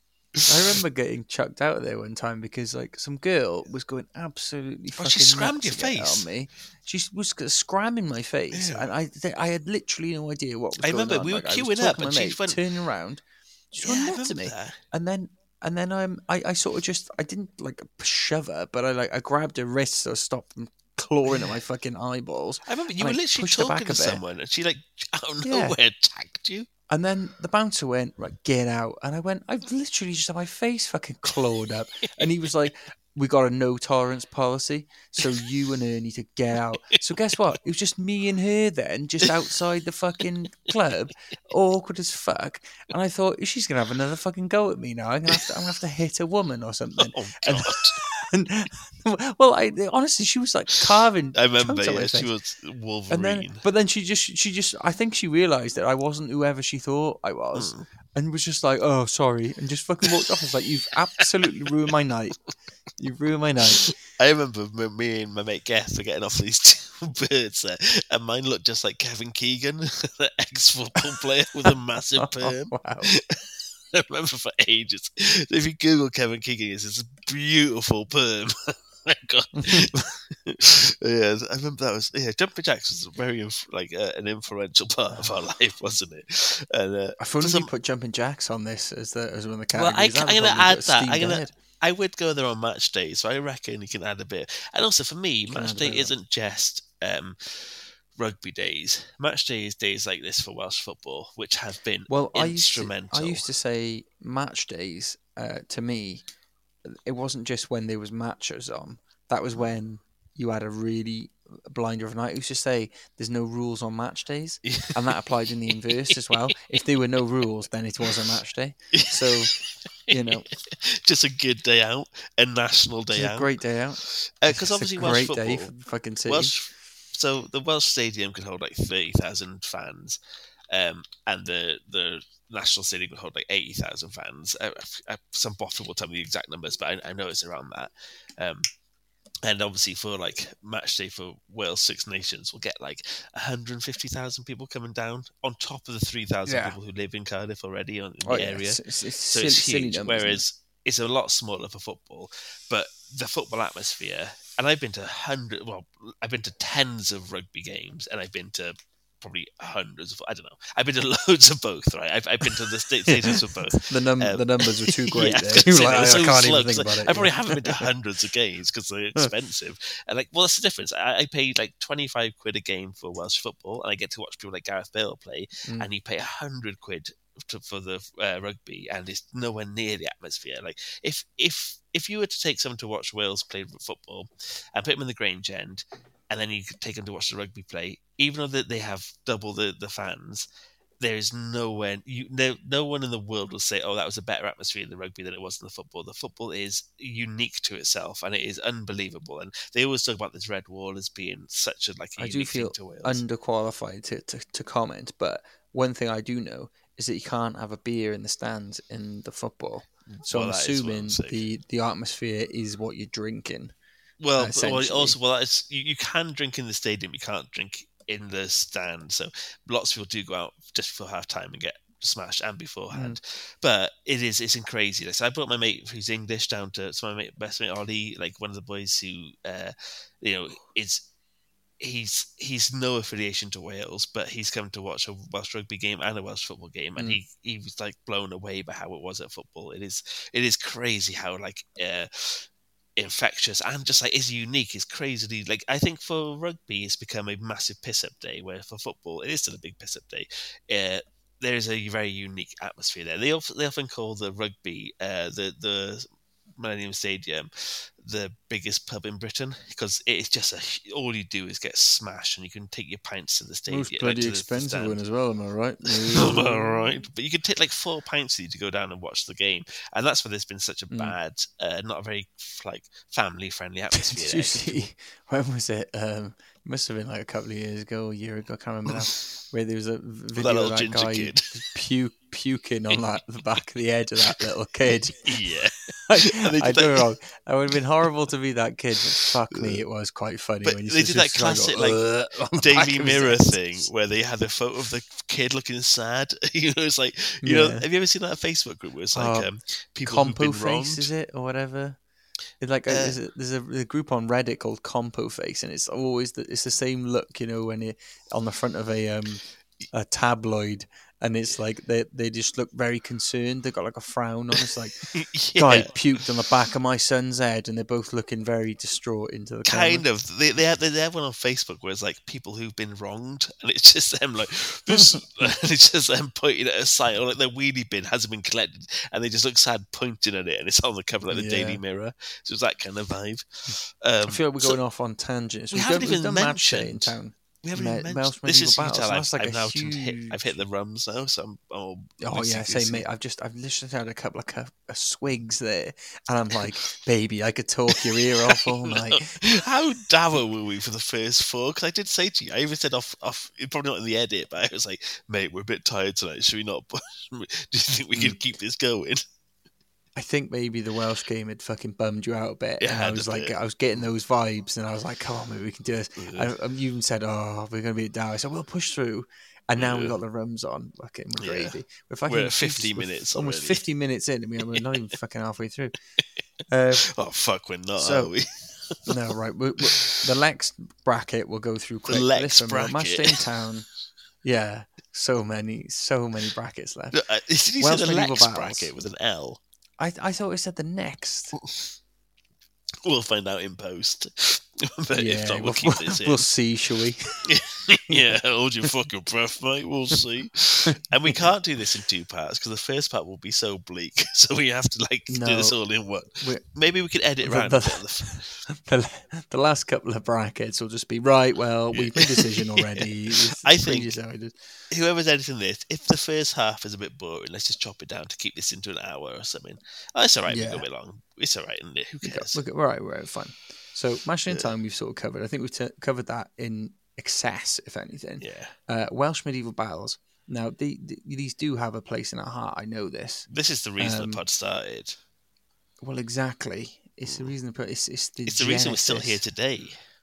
I remember getting chucked out of there one time because like some girl was going absolutely fucking oh, she scrammed nuts your face on me. She was scramming my face, yeah. and I I had literally no idea what was I going on. I remember we like, were queuing up, and she mate, went turning around. She yeah, went nuts at me, that. and then and then um, I I sort of just I didn't like shove her, but I like I grabbed her wrist to stop them clawing at my fucking eyeballs. I remember you were literally talking to someone, and she like out of nowhere yeah. attacked you. And then the bouncer went, right, get out. And I went, I've literally just had my face fucking clawed up. And he was like, we got a no tolerance policy, so you and her need to get out. So guess what? It was just me and her then, just outside the fucking club, awkward as fuck. And I thought, she's going to have another fucking go at me now. I'm going to have to hit a woman or something. Oh, God. And, and, well, I honestly, she was like carving. I remember, yeah, she was Wolverine. And then, but then she just, she just, I think she realised that I wasn't whoever she thought I was, mm. and was just like, "Oh, sorry," and just fucking walked off. I was like, "You've absolutely ruined my night. You've ruined my night." I remember me and my mate Geth were getting off these two birds there, and mine looked just like Kevin Keegan, the ex-football player with a massive perm. Oh, wow. I remember for ages. If you Google Kevin Keegan, it's this beautiful perm. My God. Yeah, I remember that was yeah. Jumping Jacks was very inf- like uh, an influential part of our life, wasn't it? And uh, I thought we some... put Jumping Jacks on this as the as one of the categories. Well, I, I'm going to add that. I'm gonna, I would go there on match day, so I reckon you can add a bit. And also for me, match day isn't just um, rugby days. Match day is days like this for Welsh football, which have been well, instrumental. I used to, I used to say match days uh, to me. It wasn't just when there was matches on. That was when you had a really blinder of a night. I used to say there's no rules on match days, and that applied in the inverse as well. If there were no rules, then it was a match day. So, you know, just a good day out, a national day it's out, a great day out. Because uh, obviously a Welsh great football, day for the fucking city. Welsh, so the Welsh Stadium could hold like thirty thousand fans, um, and the the National Stadium could hold like eighty thousand fans. Uh, uh, some bottle will tell me the exact numbers, but I, I know it's around that. Um, and obviously for like match day for Wales Six Nations, we'll get like one hundred fifty thousand people coming down on top of the three thousand yeah. people who live in Cardiff already in the oh, yeah. area. It's, it's, it's so silly, it's huge. Numbers, whereas it's a lot smaller for football, but the football atmosphere. And I've been to hundred. Well, I've been to tens of rugby games, and I've been to probably hundreds of, I don't know. I've been to loads of both, right? I've, I've been to the stadiums of both. the, num- um, the numbers were too great yeah, there. Like, I, so I can't slow, even think about it. I probably yeah. haven't been to hundreds of games because they're expensive. And like, well, that's the difference. I, I paid like twenty-five quid a game for Welsh football, and I get to watch people like Gareth Bale play, mm. and you pay one hundred quid to, for the uh, rugby, and it's nowhere near the atmosphere. Like, if if if you were to take someone to watch Wales play football and put them in the Grange End, and then you could take them to watch the rugby play, even though they have double the, the fans, there is nowhere, you, no, no one in the world will say, oh, that was a better atmosphere in the rugby than it was in the football. The football is unique to itself, and it is unbelievable. And they always talk about this red wall as being such a, like, a I unique do feel thing to Wales. underqualified to, to, to comment, but one thing I do know is that you can't have a beer in the stands in the football. So well, I'm assuming the, the atmosphere is what you're drinking. Well, well also, well, it's, you, you can drink in the stadium. You can't drink in the stand. So lots of people do go out just before half time and get smashed, and beforehand. Mm. But it is it's in crazy. Like, so I brought my mate who's English down to so my mate, best mate Ollie, like one of the boys who, uh, you know, is he's he's no affiliation to Wales, but he's come to watch a Welsh rugby game and a Welsh football game, and mm. he he was like blown away by how it was at football. It is it is crazy how like uh, infectious and just like is unique. It's crazily like I think for rugby it's become a massive piss up day, where for football it is still a big piss up day. Uh, there is a very unique atmosphere there. They often, they often call the rugby uh, the the Millennium Stadium the biggest pub in Britain, because it's just a, all you do is get smashed, and you can take your pints to the stadium. Most bloody like, expensive one as well, am I right? Am I right? But you can take like four pints with you to go down and watch the game, and that's why there's been such a mm. bad, uh, not a very like family friendly atmosphere. Did you see? When was it? Um, it must have been like a couple of years ago, a year ago. I can't remember now. Where there was a video that of that guy kid. puke, puking on that the back of the head of that little kid. Yeah, I, I don't know. That would have been horrible to be that kid, but fuck me, it was quite funny. But when you they did that classic go, like Daily Mirror thing where they had a photo of the kid looking sad. You know, it's like you yeah. know. Have you ever seen that Facebook group where it's like uh, um, people Compo who've been wronged? Face, is it or whatever? It's like a, uh, there's, a, there's a, a group on Reddit called Compo Face, and it's always the, it's the same look, you know, when you on the front of a um a tabloid, and it's like they they just look very concerned. They've got like a frown on. It's like yeah. guy puked on the back of my son's head, and they're both looking very distraught into the kind camera. of. They they have, they have one on Facebook where it's like people who've been wronged, and it's just them like this, and it's just them pointing at a site, or like their wheelie bin hasn't been collected, and they just look sad pointing at it, and it's on the cover like the yeah. Daily Mirror. So it's that kind of vibe. Um, I feel like we're going so off on tangents. We We've haven't done, even we've done mentioned. Match Day in town. We haven't even mentioned. Welsh This is Medieval you tell, Battles. I've, Like I've now huge... hit, I've hit the rums now, so I'm. Oh, oh yeah, same mate. I've just I've literally had a couple of, cu- of swigs there, and I'm like, baby, I could talk your ear off all night. How dour were we for the first four? Because I did say to you, I even said off, off, probably not in the edit, but I was like, mate, we're a bit tired tonight. Should we not? Do you think we mm. can keep this going? I think maybe the Welsh game had fucking bummed you out a bit. It and I was like, bit. I was getting those vibes, and I was like, come on, maybe we can do this. Yeah. And you even said, oh, we're going to be down. I said, we'll push through. And now yeah. we've got the rums on. Fucking we're gravy. Yeah. We're, fucking, we're at fifty minutes almost already. fifty minutes in. I mean, we're not even fucking halfway through. Uh, oh, fuck, we're not, so, are we? No, right. We're, we're, the Lex bracket we'll go through quick. The Lex Listen, bracket. Match Day in town. Yeah, so many, so many brackets left. Uh, did you Welsh say the Medieval Lex Battles. bracket with an L? I I thought it said the next. We'll find out in post. But yeah, if not, we'll, we'll keep this in. We'll see, shall we? Yeah, hold your fucking breath, mate. We'll see. And we can't do this in two parts because the first part will be so bleak. So we have to like no, do this all in one. Maybe we could edit the, around the, the, the, the last couple of brackets will just be right. Well, we've made a decision already. It's, I it's think decided. Whoever's editing this, if the first half is a bit boring, let's just chop it down to keep this into an hour or something. Oh, it's all right. Yeah. We go a bit long. It's all right, isn't it? Who cares? Look, we're right. We're right. Fine. So, Match Day in Time, we've sort of covered. I think we've t- covered that in excess, if anything. Yeah. Uh, Welsh Medieval Battles. Now, the, the, these do have a place in our heart. I know this. This is the reason um, the pod started. Well, exactly. It's the reason the pod. It's, it's the. It's the reason we're still here today.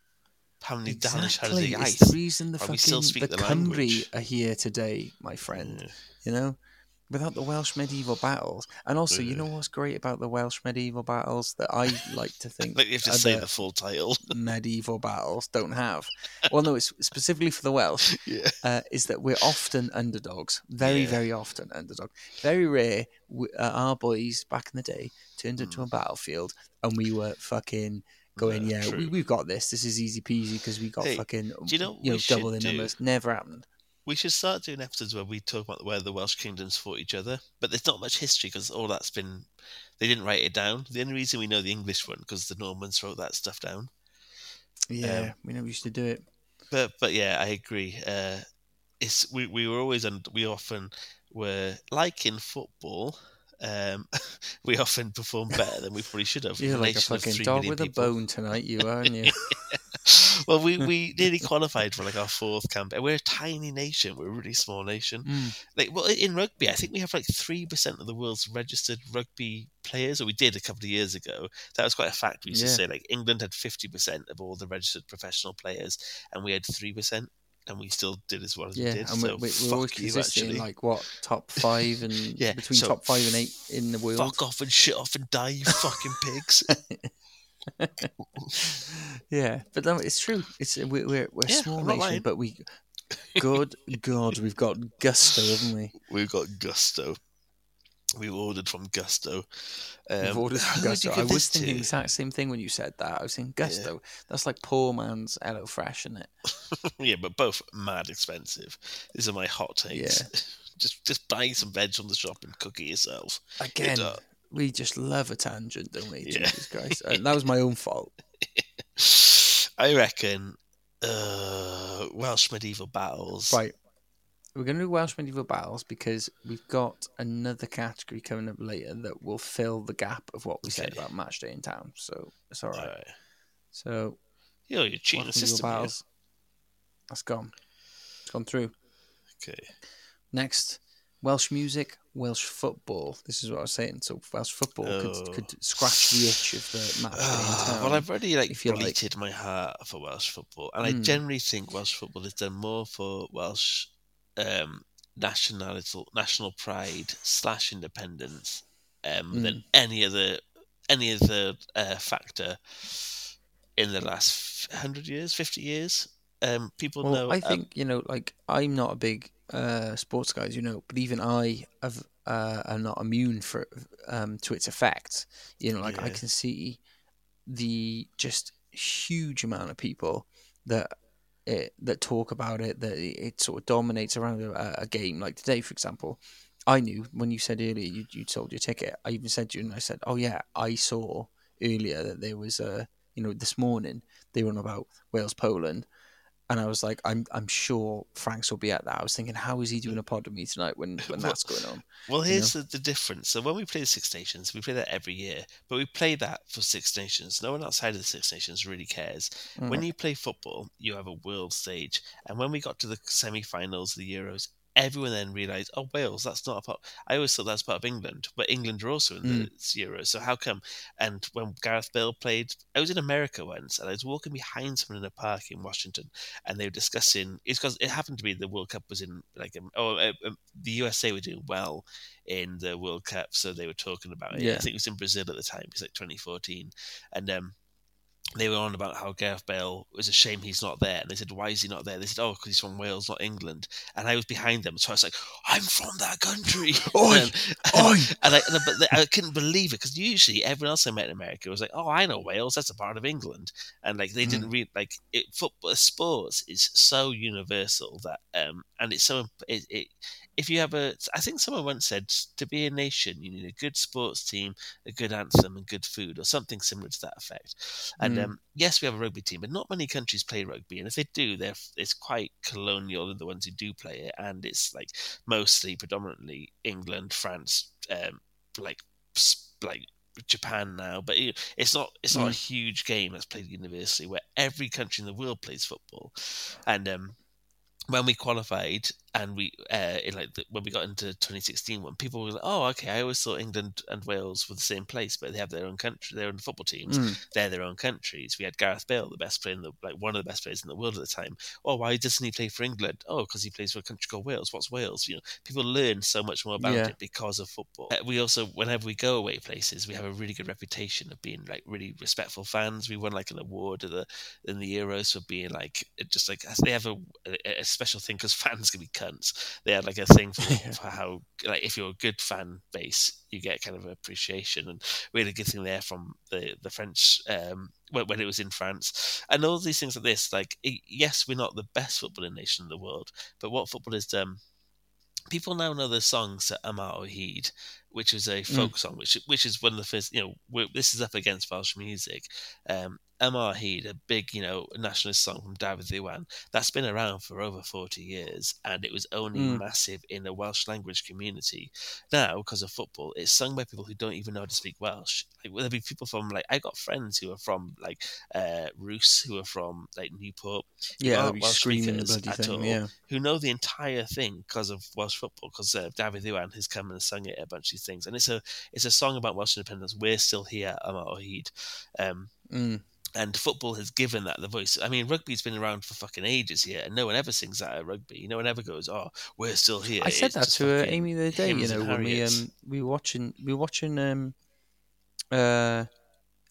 How many exactly. Danish has the It's the reason the fucking the, the Cymry are here today, my friend. Yeah. You know. Without the Welsh Medieval Battles. And also, yeah. you know what's great about the Welsh Medieval Battles that I like to think like you have to say the full title. Medieval Battles don't have. Well, no, it's specifically for the Welsh. Yeah. Uh, is that we're often underdogs. Very, yeah. very often underdogs. Very rare. We, uh, our boys back in the day turned mm. into a battlefield and we were fucking going, yeah, yeah we, we've got this. This is easy peasy because we got hey, fucking do you know, you know double the do? numbers. Never happened. We should start doing episodes where we talk about where the Welsh kingdoms fought each other, but there's not much history because all that's been, they didn't write it down. The only reason we know the English one because the Normans wrote that stuff down. Yeah, um, we never used to do it. But but yeah, I agree. Uh, it's we we were always and we often were like in football. Um, we often perform better than we probably should have. You're like a fucking dog with people. a bone tonight, you are, aren't you? Well, we, we nearly qualified for like our fourth campaign. We're a tiny nation. We're a really small nation. Mm. Like, well, in rugby, I think we have like three percent of the world's registered rugby players, or we did a couple of years ago. That was quite a fact. We used yeah. to say like England had fifty percent of all the registered professional players, and we had three percent. And we still did as well as yeah, we did. And so we, fuck we're always you, consistent actually. in like what top five and yeah, between so top five and eight in the world. Fuck off and shit off and die, you fucking pigs. Yeah, but no, it's true. It's we, we're we're a Yeah, small I'm not nation, lying. but we, good God, we've got gusto, haven't we? We've got gusto. We've ordered from Gusto. Um, We've ordered from who would you Gusto. I give was this thinking the to? exact same thing when you said that. I was thinking Gusto. That's like poor man's HelloFresh, isn't it? Yeah, but both mad expensive. These are my hot takes. Yeah. just just buy some veg from the shop and cook it yourself. Again, It, uh, we just love a tangent, don't we? Yeah. Jesus Christ. Uh, that was my own fault. I reckon uh, Welsh medieval battles. Right. We're going to do Welsh medieval battles because we've got another category coming up later that will fill the gap of what we said Okay. about match day in town. So it's all right. Alright. So Yo, you're cheating the Welsh medieval system here. battles. That's gone. It's gone through. Okay. Next, Welsh music, Welsh football. This is what I was saying. So Welsh football Oh. could could scratch the itch of the match day in town. Well, I've already like if you like. bleated my heart for Welsh football, and I Mm. generally think Welsh football has done more for Welsh um, national national pride slash independence um, Mm. than any other any other uh, factor in the last hundred years, fifty years. Um, people Well, know. I um, think you know, like I'm not a big uh, sports guy, as you know, but even I have uh, am not immune for um, to its effects. You know, like I Yeah. can see the just huge amount of people that it, that talk about it, that it, it sort of dominates around a, a game. Like today, for example, I knew when you said earlier you you sold your ticket. I even said to you, and I said, "Oh yeah, I saw earlier that there was a you know this morning they were on about Wales Poland." And I was like, I'm I'm sure Franks will be at that. I was thinking, how is he doing a pod with me tonight when, when Well- that's going on? Well, you here's the, the difference. So when we play the Six Nations, we play that every year, but we play that for Six Nations. No one outside of the Six Nations really cares. When Mm. you play football, you have a world stage, and when we got to the semi-finals of the Euros, everyone then realised, oh, Wales, that's not a part. I always thought that's part of England, but England are also in the Euros. So how come? And when Gareth Bale played, I was in America once, and I was walking behind someone in a park in Washington, and they were discussing. It's because it happened to be the World Cup was in like um, oh uh, um, the U S A were doing well in the World Cup, so they were talking about it. Yeah. I think it was in Brazil at the time. It was like twenty fourteen, and um, they were on about how Gareth Bale was a shame he's not there. And they said, why is he not there? They said, oh, because he's from Wales, not England. And I was behind them, so I was like, I'm from that country. Oi, and, oi. and I, and I, but they, I couldn't believe it because usually everyone else I met in America was like, oh, I know Wales, that's a part of England. And like they didn't read like it. Football, sports is so universal that, um, and it's so it, it. If you have a, I think someone once said, to be a nation, you need a good sports team, a good anthem, and good food, or something similar to that effect. And Mm. um, yes, we have a rugby team, but not many countries play rugby. And if they do, they're it's quite colonial in the ones who do play it, and it's like mostly, predominantly England, France, um, like s- like Japan now. But it, it's not it's not a huge game that's played universally, where every country in the world plays football, and um. When we qualified and we uh, in like the, when we got into twenty sixteen, when people were like, "Oh, okay, I always thought England and Wales were the same place, but they have their own country, their own football teams. Mm. They're their own countries." We had Gareth Bale, the best player in the like one of the best players in the world at the time. Oh, why doesn't he play for England? Oh, because he plays for a country called Wales. What's Wales? You know, people learn so much more about Yeah. it because of football. Uh, we also, whenever we go away places, we have a really good reputation of being like really respectful fans. We won like an award at the in the Euros for being like just like they have a, a, a special thing because fans can be cunts. They had like a thing for, Yeah. for how like if you're a good fan base, you get kind of appreciation, and we had a good thing there from the the French um, when, when it was in France, and all these things like this. Like it, yes, we're not the best footballing nation in the world, but what football has done. People now know the songs to Amar Ohid, which is a folk song, which which is one of the first. You know, we're, this is up against Welsh music. Um, Amar Ohid, a big, you know, nationalist song from David Iwan, that's been around for over forty years, and it was only Mm. massive in the Welsh language community. Now, because of football, it's sung by people who don't even know how to speak Welsh. Like, there'll be people from like I got friends who are from like uh, Roos, who are from like Newport, who Yeah, they'll aren't be Welsh screaming the speakers bloody at thing. all, Yeah. who know the entire thing because of Welsh football, because uh, David Iwan has come and sung it a bunch of these things, and it's a it's a song about Welsh independence. We're still here, Amar Ohid. Um, Mm. and football has given that the voice. I mean, rugby's been around for fucking ages here, and no one ever sings that at rugby. No one ever goes, "Oh, we're still here." I said It's that just to uh, fucking Amy the other day. You hymns know, and when we Harriets. um we were watching we were watching um uh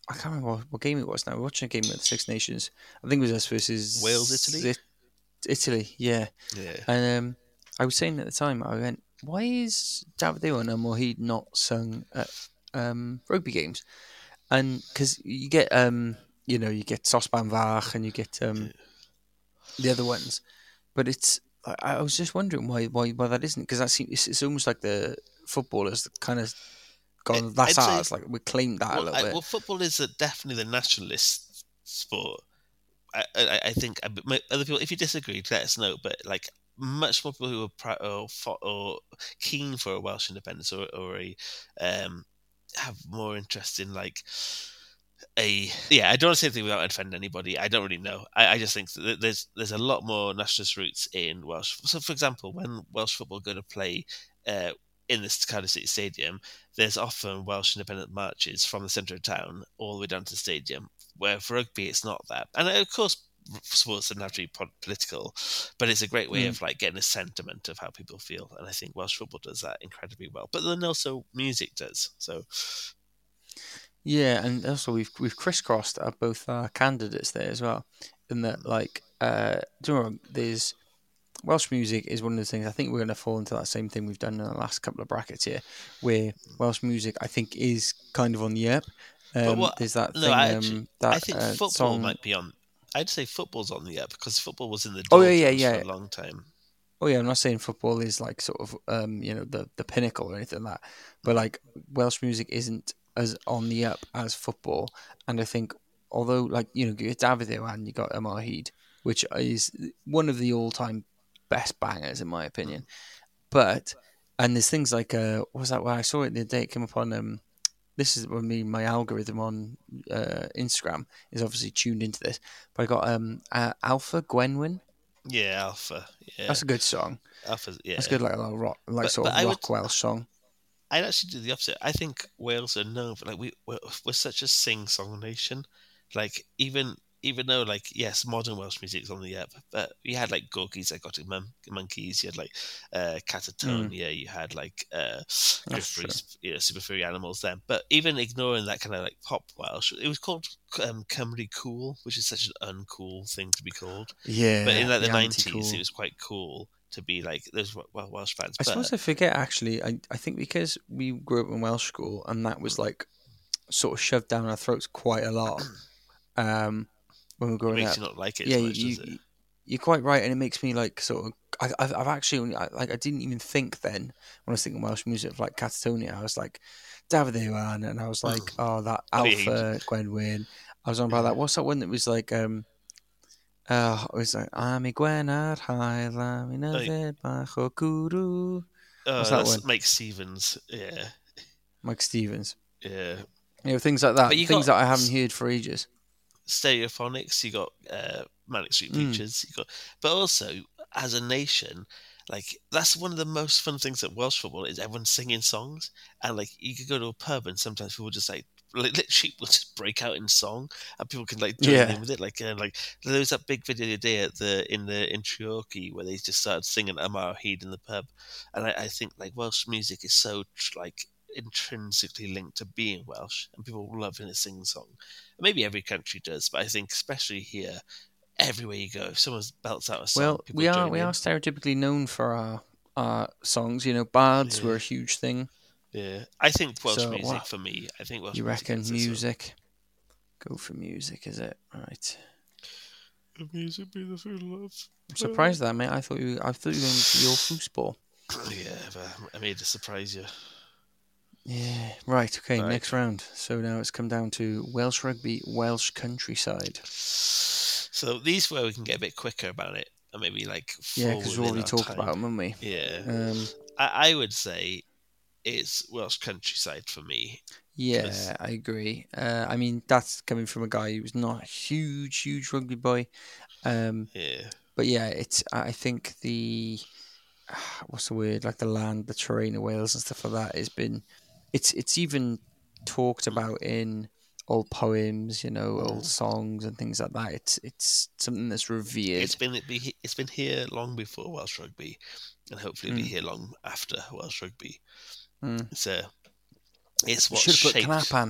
I can't remember what, what game it was now. We're watching a game with the Six Nations. I think it was us versus Wales, Italy? It- Italy, yeah. Yeah. And um, I was saying at the time, I went, why is Davido and Mohid not sung at um, rugby games? And because you get, um, you know, you get Sosban Vach and you get um, the other ones, but it's. I, I was just wondering why why why that isn't, because that seems it's, it's almost like the footballers kind of gone. That's I'd say- ours. Like we claimed that a Well, little I, bit. well, football is a, definitely the nationalist sport. I, I, I think uh, but other people, if you disagree, let us know. But like much more people who are proud or, fo- or keen for a Welsh independence, or, or a um, have more interest in like a yeah. I don't want to say anything without offending anybody. I don't really know. I, I just think that there's there's a lot more nationalist roots in Welsh. So, for example, when Welsh football go to play uh, in this Cardiff City Stadium, there's often Welsh independent marches from the centre of town all the way down to the stadium. Where for rugby, it's not that. And of course, sports doesn't have to be po- political, but it's a great way Mm. of like getting a sentiment of how people feel. And I think Welsh football does that incredibly well. But then also music does. So Yeah, and also we've we've crisscrossed our, both our candidates there as well. In that, like, uh, don't get me wrong, there's Welsh music is one of the things. I think we're going to fall into that same thing we've done in the last couple of brackets here, where Welsh music I think is kind of on the up. Um, But what? there's that No, thing, I um, actually, that I think uh, football song. might be on. I'd say football's on the up because football was in the Oh yeah, yeah, doldrums yeah. for a long time. Oh yeah, I'm not saying football is like sort of um, you know, the the pinnacle or anything like that, but like Welsh music isn't as on the up as football, and I think although like you know you get Davido and you got Amahid, which is one of the all time best bangers in my opinion, but and there's things like uh, what was that? When I saw it the other day, it came up on um, this is when me my algorithm on uh, Instagram is obviously tuned into this, but I got um uh, Alpha Gwenwyn. Yeah, Alpha. Yeah, That's a good song. Alpha. Yeah, That's good, like a little rock, like but sort but of I would rock Welsh song. I'd actually do the opposite. I think Wales are known for like we we're, we're such a sing-song nation. Like even even though like yes, modern Welsh music's on the up, but you had like Gorky's Exotic Mon- Monkeys, you had like uh, Catatonia, you had like uh, Griffiths, you know, Super Furry Animals. Then, but even ignoring that kind of like pop Welsh, it was called um, Cymru Cool, which is such an uncool thing to be called. Yeah, But in like the the nineties, anti-cool. it was quite cool to be like those Wel- Welsh fans. I But suppose I forget actually. I, I think because we grew up in Welsh school and that was like sort of shoved down our throats quite a lot um, when we were it growing makes up. you not like it Yeah, as you, much, does it? you you're quite right, and it makes me like sort of. I, I've, I've actually only- I, like I didn't even think then when I was thinking Welsh music of like Catatonia. I was like David Iwan, and I was like, oh that Oh, yeah, Alpha Gwenwyn. I was on about that. What's that one that was like um. Uh, it was like Am I Gwen ar hael am i Oh, nyfed bach o gwrw. What's Uh, that that's one? Mike Stevens. Yeah, Mike Stevens. yeah. You know, things like that. But you Things got that I haven't s- heard for ages. Stereophonics. You got uh, Manic Street Mm. Preachers. You got, but also as a nation, like that's one of the most fun things at Welsh football is everyone's singing songs, and like you could go to a pub and sometimes people just like. Like, literally, will just break out in song, and people can like join Yeah. in with it. Like, uh, like there was that big video the other day at the in the in Treorchy where they just started singing Amar Heed in the pub, and I, I think like Welsh music is so like intrinsically linked to being Welsh, and people love in a sing song. Maybe every country does, but I think especially here, everywhere you go, if someone belts out a song, Well, people we are join we in. are stereotypically known for our our songs. You know, bards Yeah. were a huge thing. Yeah, I think Welsh So, music what? for me. I think Welsh You music reckon has its own- music? Go for music, is it? Right. Music be the food of love. I'm surprised at that, mate. I thought you I thought you were going to your foosball. Yeah, but I made to surprise you. Yeah. Right. Okay. Right. Next round. So now it's come down to Welsh rugby, Welsh countryside. So these where we can get a bit quicker about it, and maybe like Yeah, fall because we within already our talked time. about them, haven't we? Yeah, Um. I, I would say it's Welsh countryside for me. Yeah, 'Cause- I agree. Uh, I mean, that's coming from a guy who's not a huge, huge rugby boy. Um, Yeah, but yeah, it's. I think the what's the word? Like the land, the terrain of Wales and stuff like that has been. It's it's even talked about in old poems, you know, old songs and things like that. It's it's something that's revered. it's been it be, it's been here long before Welsh rugby, and hopefully it'll be Mm. here long after Welsh rugby. Mm. It's a it's We what should have put shaped. Knapan.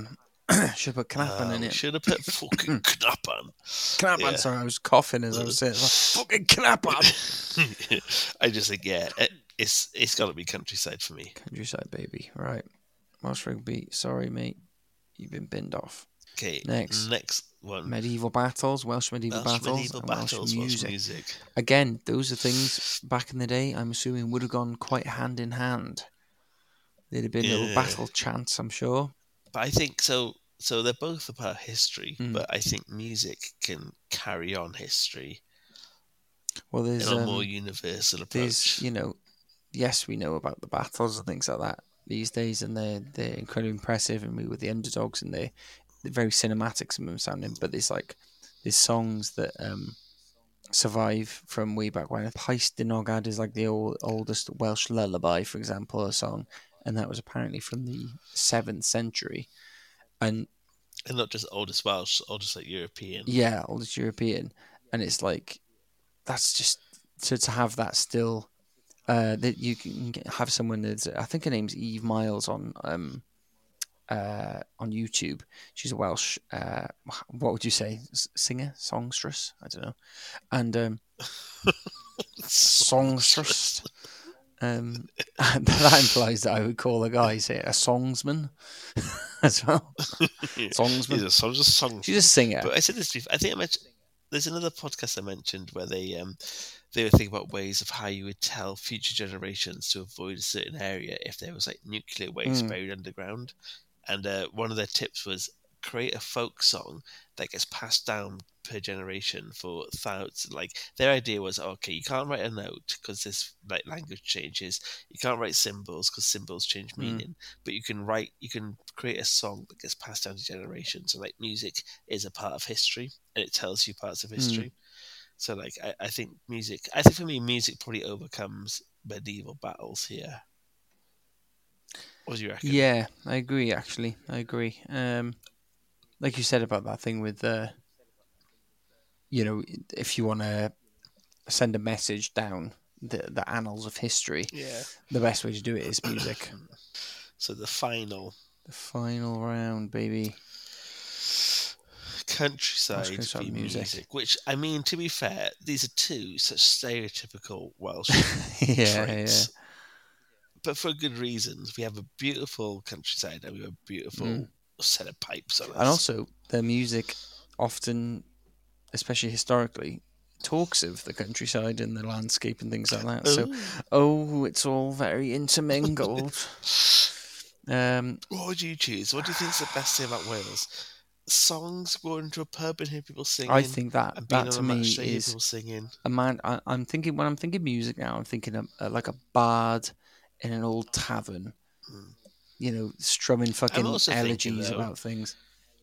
Should have put Knappen uh, in it. Should have put fucking Knappen. Knappen, Yeah. sorry, I was coughing as I was saying it. Like, fucking Knappen. I just think, yeah, it, it's it's got to be Countryside for me. Countryside, baby. Right. Welsh Rugby, sorry, mate. You've been binned off. Okay, next. Next one. Medieval battles, Welsh medieval Welsh battles, medieval and battles, Welsh music. Welsh music. Again, those are things back in the day, I'm assuming, would have gone quite hand in hand. There'd have been Yeah. little battle chants, I'm sure. But I think so. So they're both about history, Mm. but I think music can carry on history Well, in there's a um, more universal there's approach. you know, yes, we know about the battles and things like that these days, and they're they're incredibly impressive, and we were the underdogs, and they're, they're very cinematic, some of them sounding. But there's like there's songs that um survive from way back when. Pais Dinogad is like the old, oldest Welsh lullaby, for example, a song, and that was apparently from the seventh century, and And not just oldest Welsh, oldest like European. yeah, oldest European, and it's like that's just to to have that still. Uh, that you can get, have someone that's, I think her name's Eve Miles on um uh on YouTube. She's a Welsh uh what would you say, S- singer, songstress, I don't know, and um songstress. Um, and that implies that I would call a guy, say, a songsman as well. Songsman. He's a song, just song. She's a singer. But I said this before. I think I mentioned. There's another podcast I mentioned where they um they were thinking about ways of how you would tell future generations to avoid a certain area if there was like nuclear waste Mm. buried underground. And uh, one of their tips was create a folk song that gets passed down per generation for thousands. Like their idea was, okay, you can't write a note because this like language changes. You can't write symbols because symbols change meaning. But you can write, you can create a song that gets passed down to generations. So like music is a part of history, and it tells you parts of history. So like I, I think music, I think for me, music probably overcomes medieval battles here. What do you reckon? Yeah, I agree. Actually, I agree. Um, like you said about that thing with, uh, you know, if you want to send a message down the the annals of history, Yeah. the best way to do it is music. So the final The final round, baby. countryside, Countryside v music. music. Which I mean, to be fair, these are two such stereotypical Welsh yeah, traits. yeah. But for good reasons. We have a beautiful countryside and we have a beautiful Mm. set of pipes on us. And also, the music often, especially historically, talks of the countryside and the landscape and things like that. So, Ooh. oh, it's all very intermingled. um, What would you choose? What do you think is the best thing about Wales? Songs, going to a pub and hear people singing. I think that and being that on to a me match day, hear is people singing. a man. I, I'm thinking when I'm thinking music now. I'm thinking of uh, like a bard in an old tavern. Mm. You know, strumming fucking also thinking, elegies though, about things.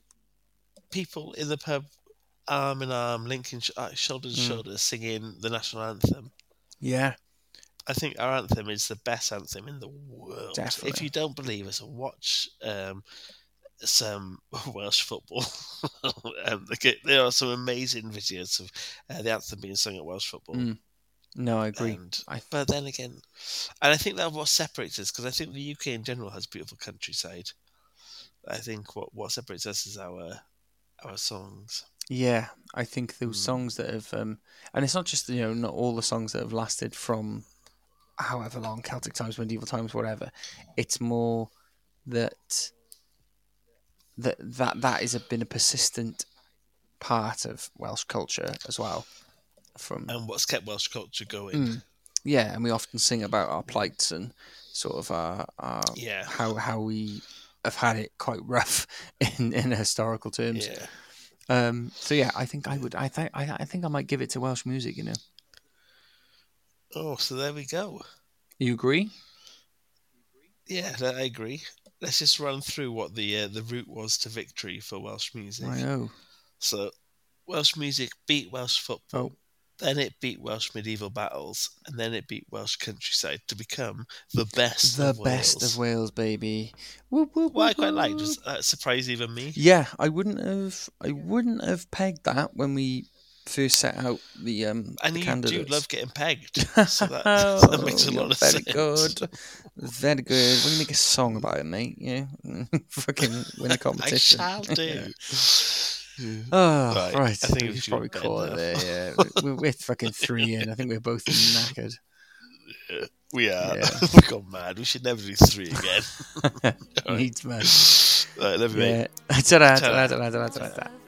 People in the pub, arm in arm, linking sh- uh, shoulder to Mm. shoulder, singing the national anthem. Yeah, I think our anthem is the best anthem in the world. Definitely. If you don't believe us, watch um, some Welsh football. um, they get- there are some amazing videos of uh, the anthem being sung at Welsh football. Mm. no, I agree. And, I but then again, and I think that what separates us, because I think the U K in general has beautiful countryside. I think what, what separates us is our our songs. Yeah, I think those Mm. songs that have, um, and it's not just, you know, not all the songs that have lasted from however long, Celtic times, medieval times, whatever. It's more that that that that has been a persistent part of Welsh culture as well. From And what's kept Welsh culture going. Mm. yeah, and we often sing about our plights and sort of our, our Yeah. how how we have had it quite rough in in historical terms. Yeah. Um, so yeah, I think I would. I think I, I think I might give it to Welsh music. You know, Oh, so there we go. you agree? Yeah, I agree. Let's just run through what the uh, the route was to victory for Welsh music. I know. So, Welsh music beat Welsh football. Oh. Then it beat Welsh medieval battles, and then it beat Welsh countryside to become the best The of best Wales. of Wales, baby. Whoop, whoop, What I whoop, quite liked whoop. was uh, surprise even me. Yeah, I wouldn't have. I wouldn't have pegged that when we first set out the um And the you candidates. do love getting pegged, so that, Oh, that makes a you're lot of very sense. good. Very good. When you make a song about it, mate, yeah, fucking win a competition. I shall do. Oh, Right, right. I think we we should should probably bed call now. it there. Yeah, we're, we're fucking three in. I think we're both knackered. We are. Yeah. We got mad. We should never do three again. Needs man. Right, love you, mate. Yeah. Ta-da, ta-da, ta-da, ta-da, ta-da.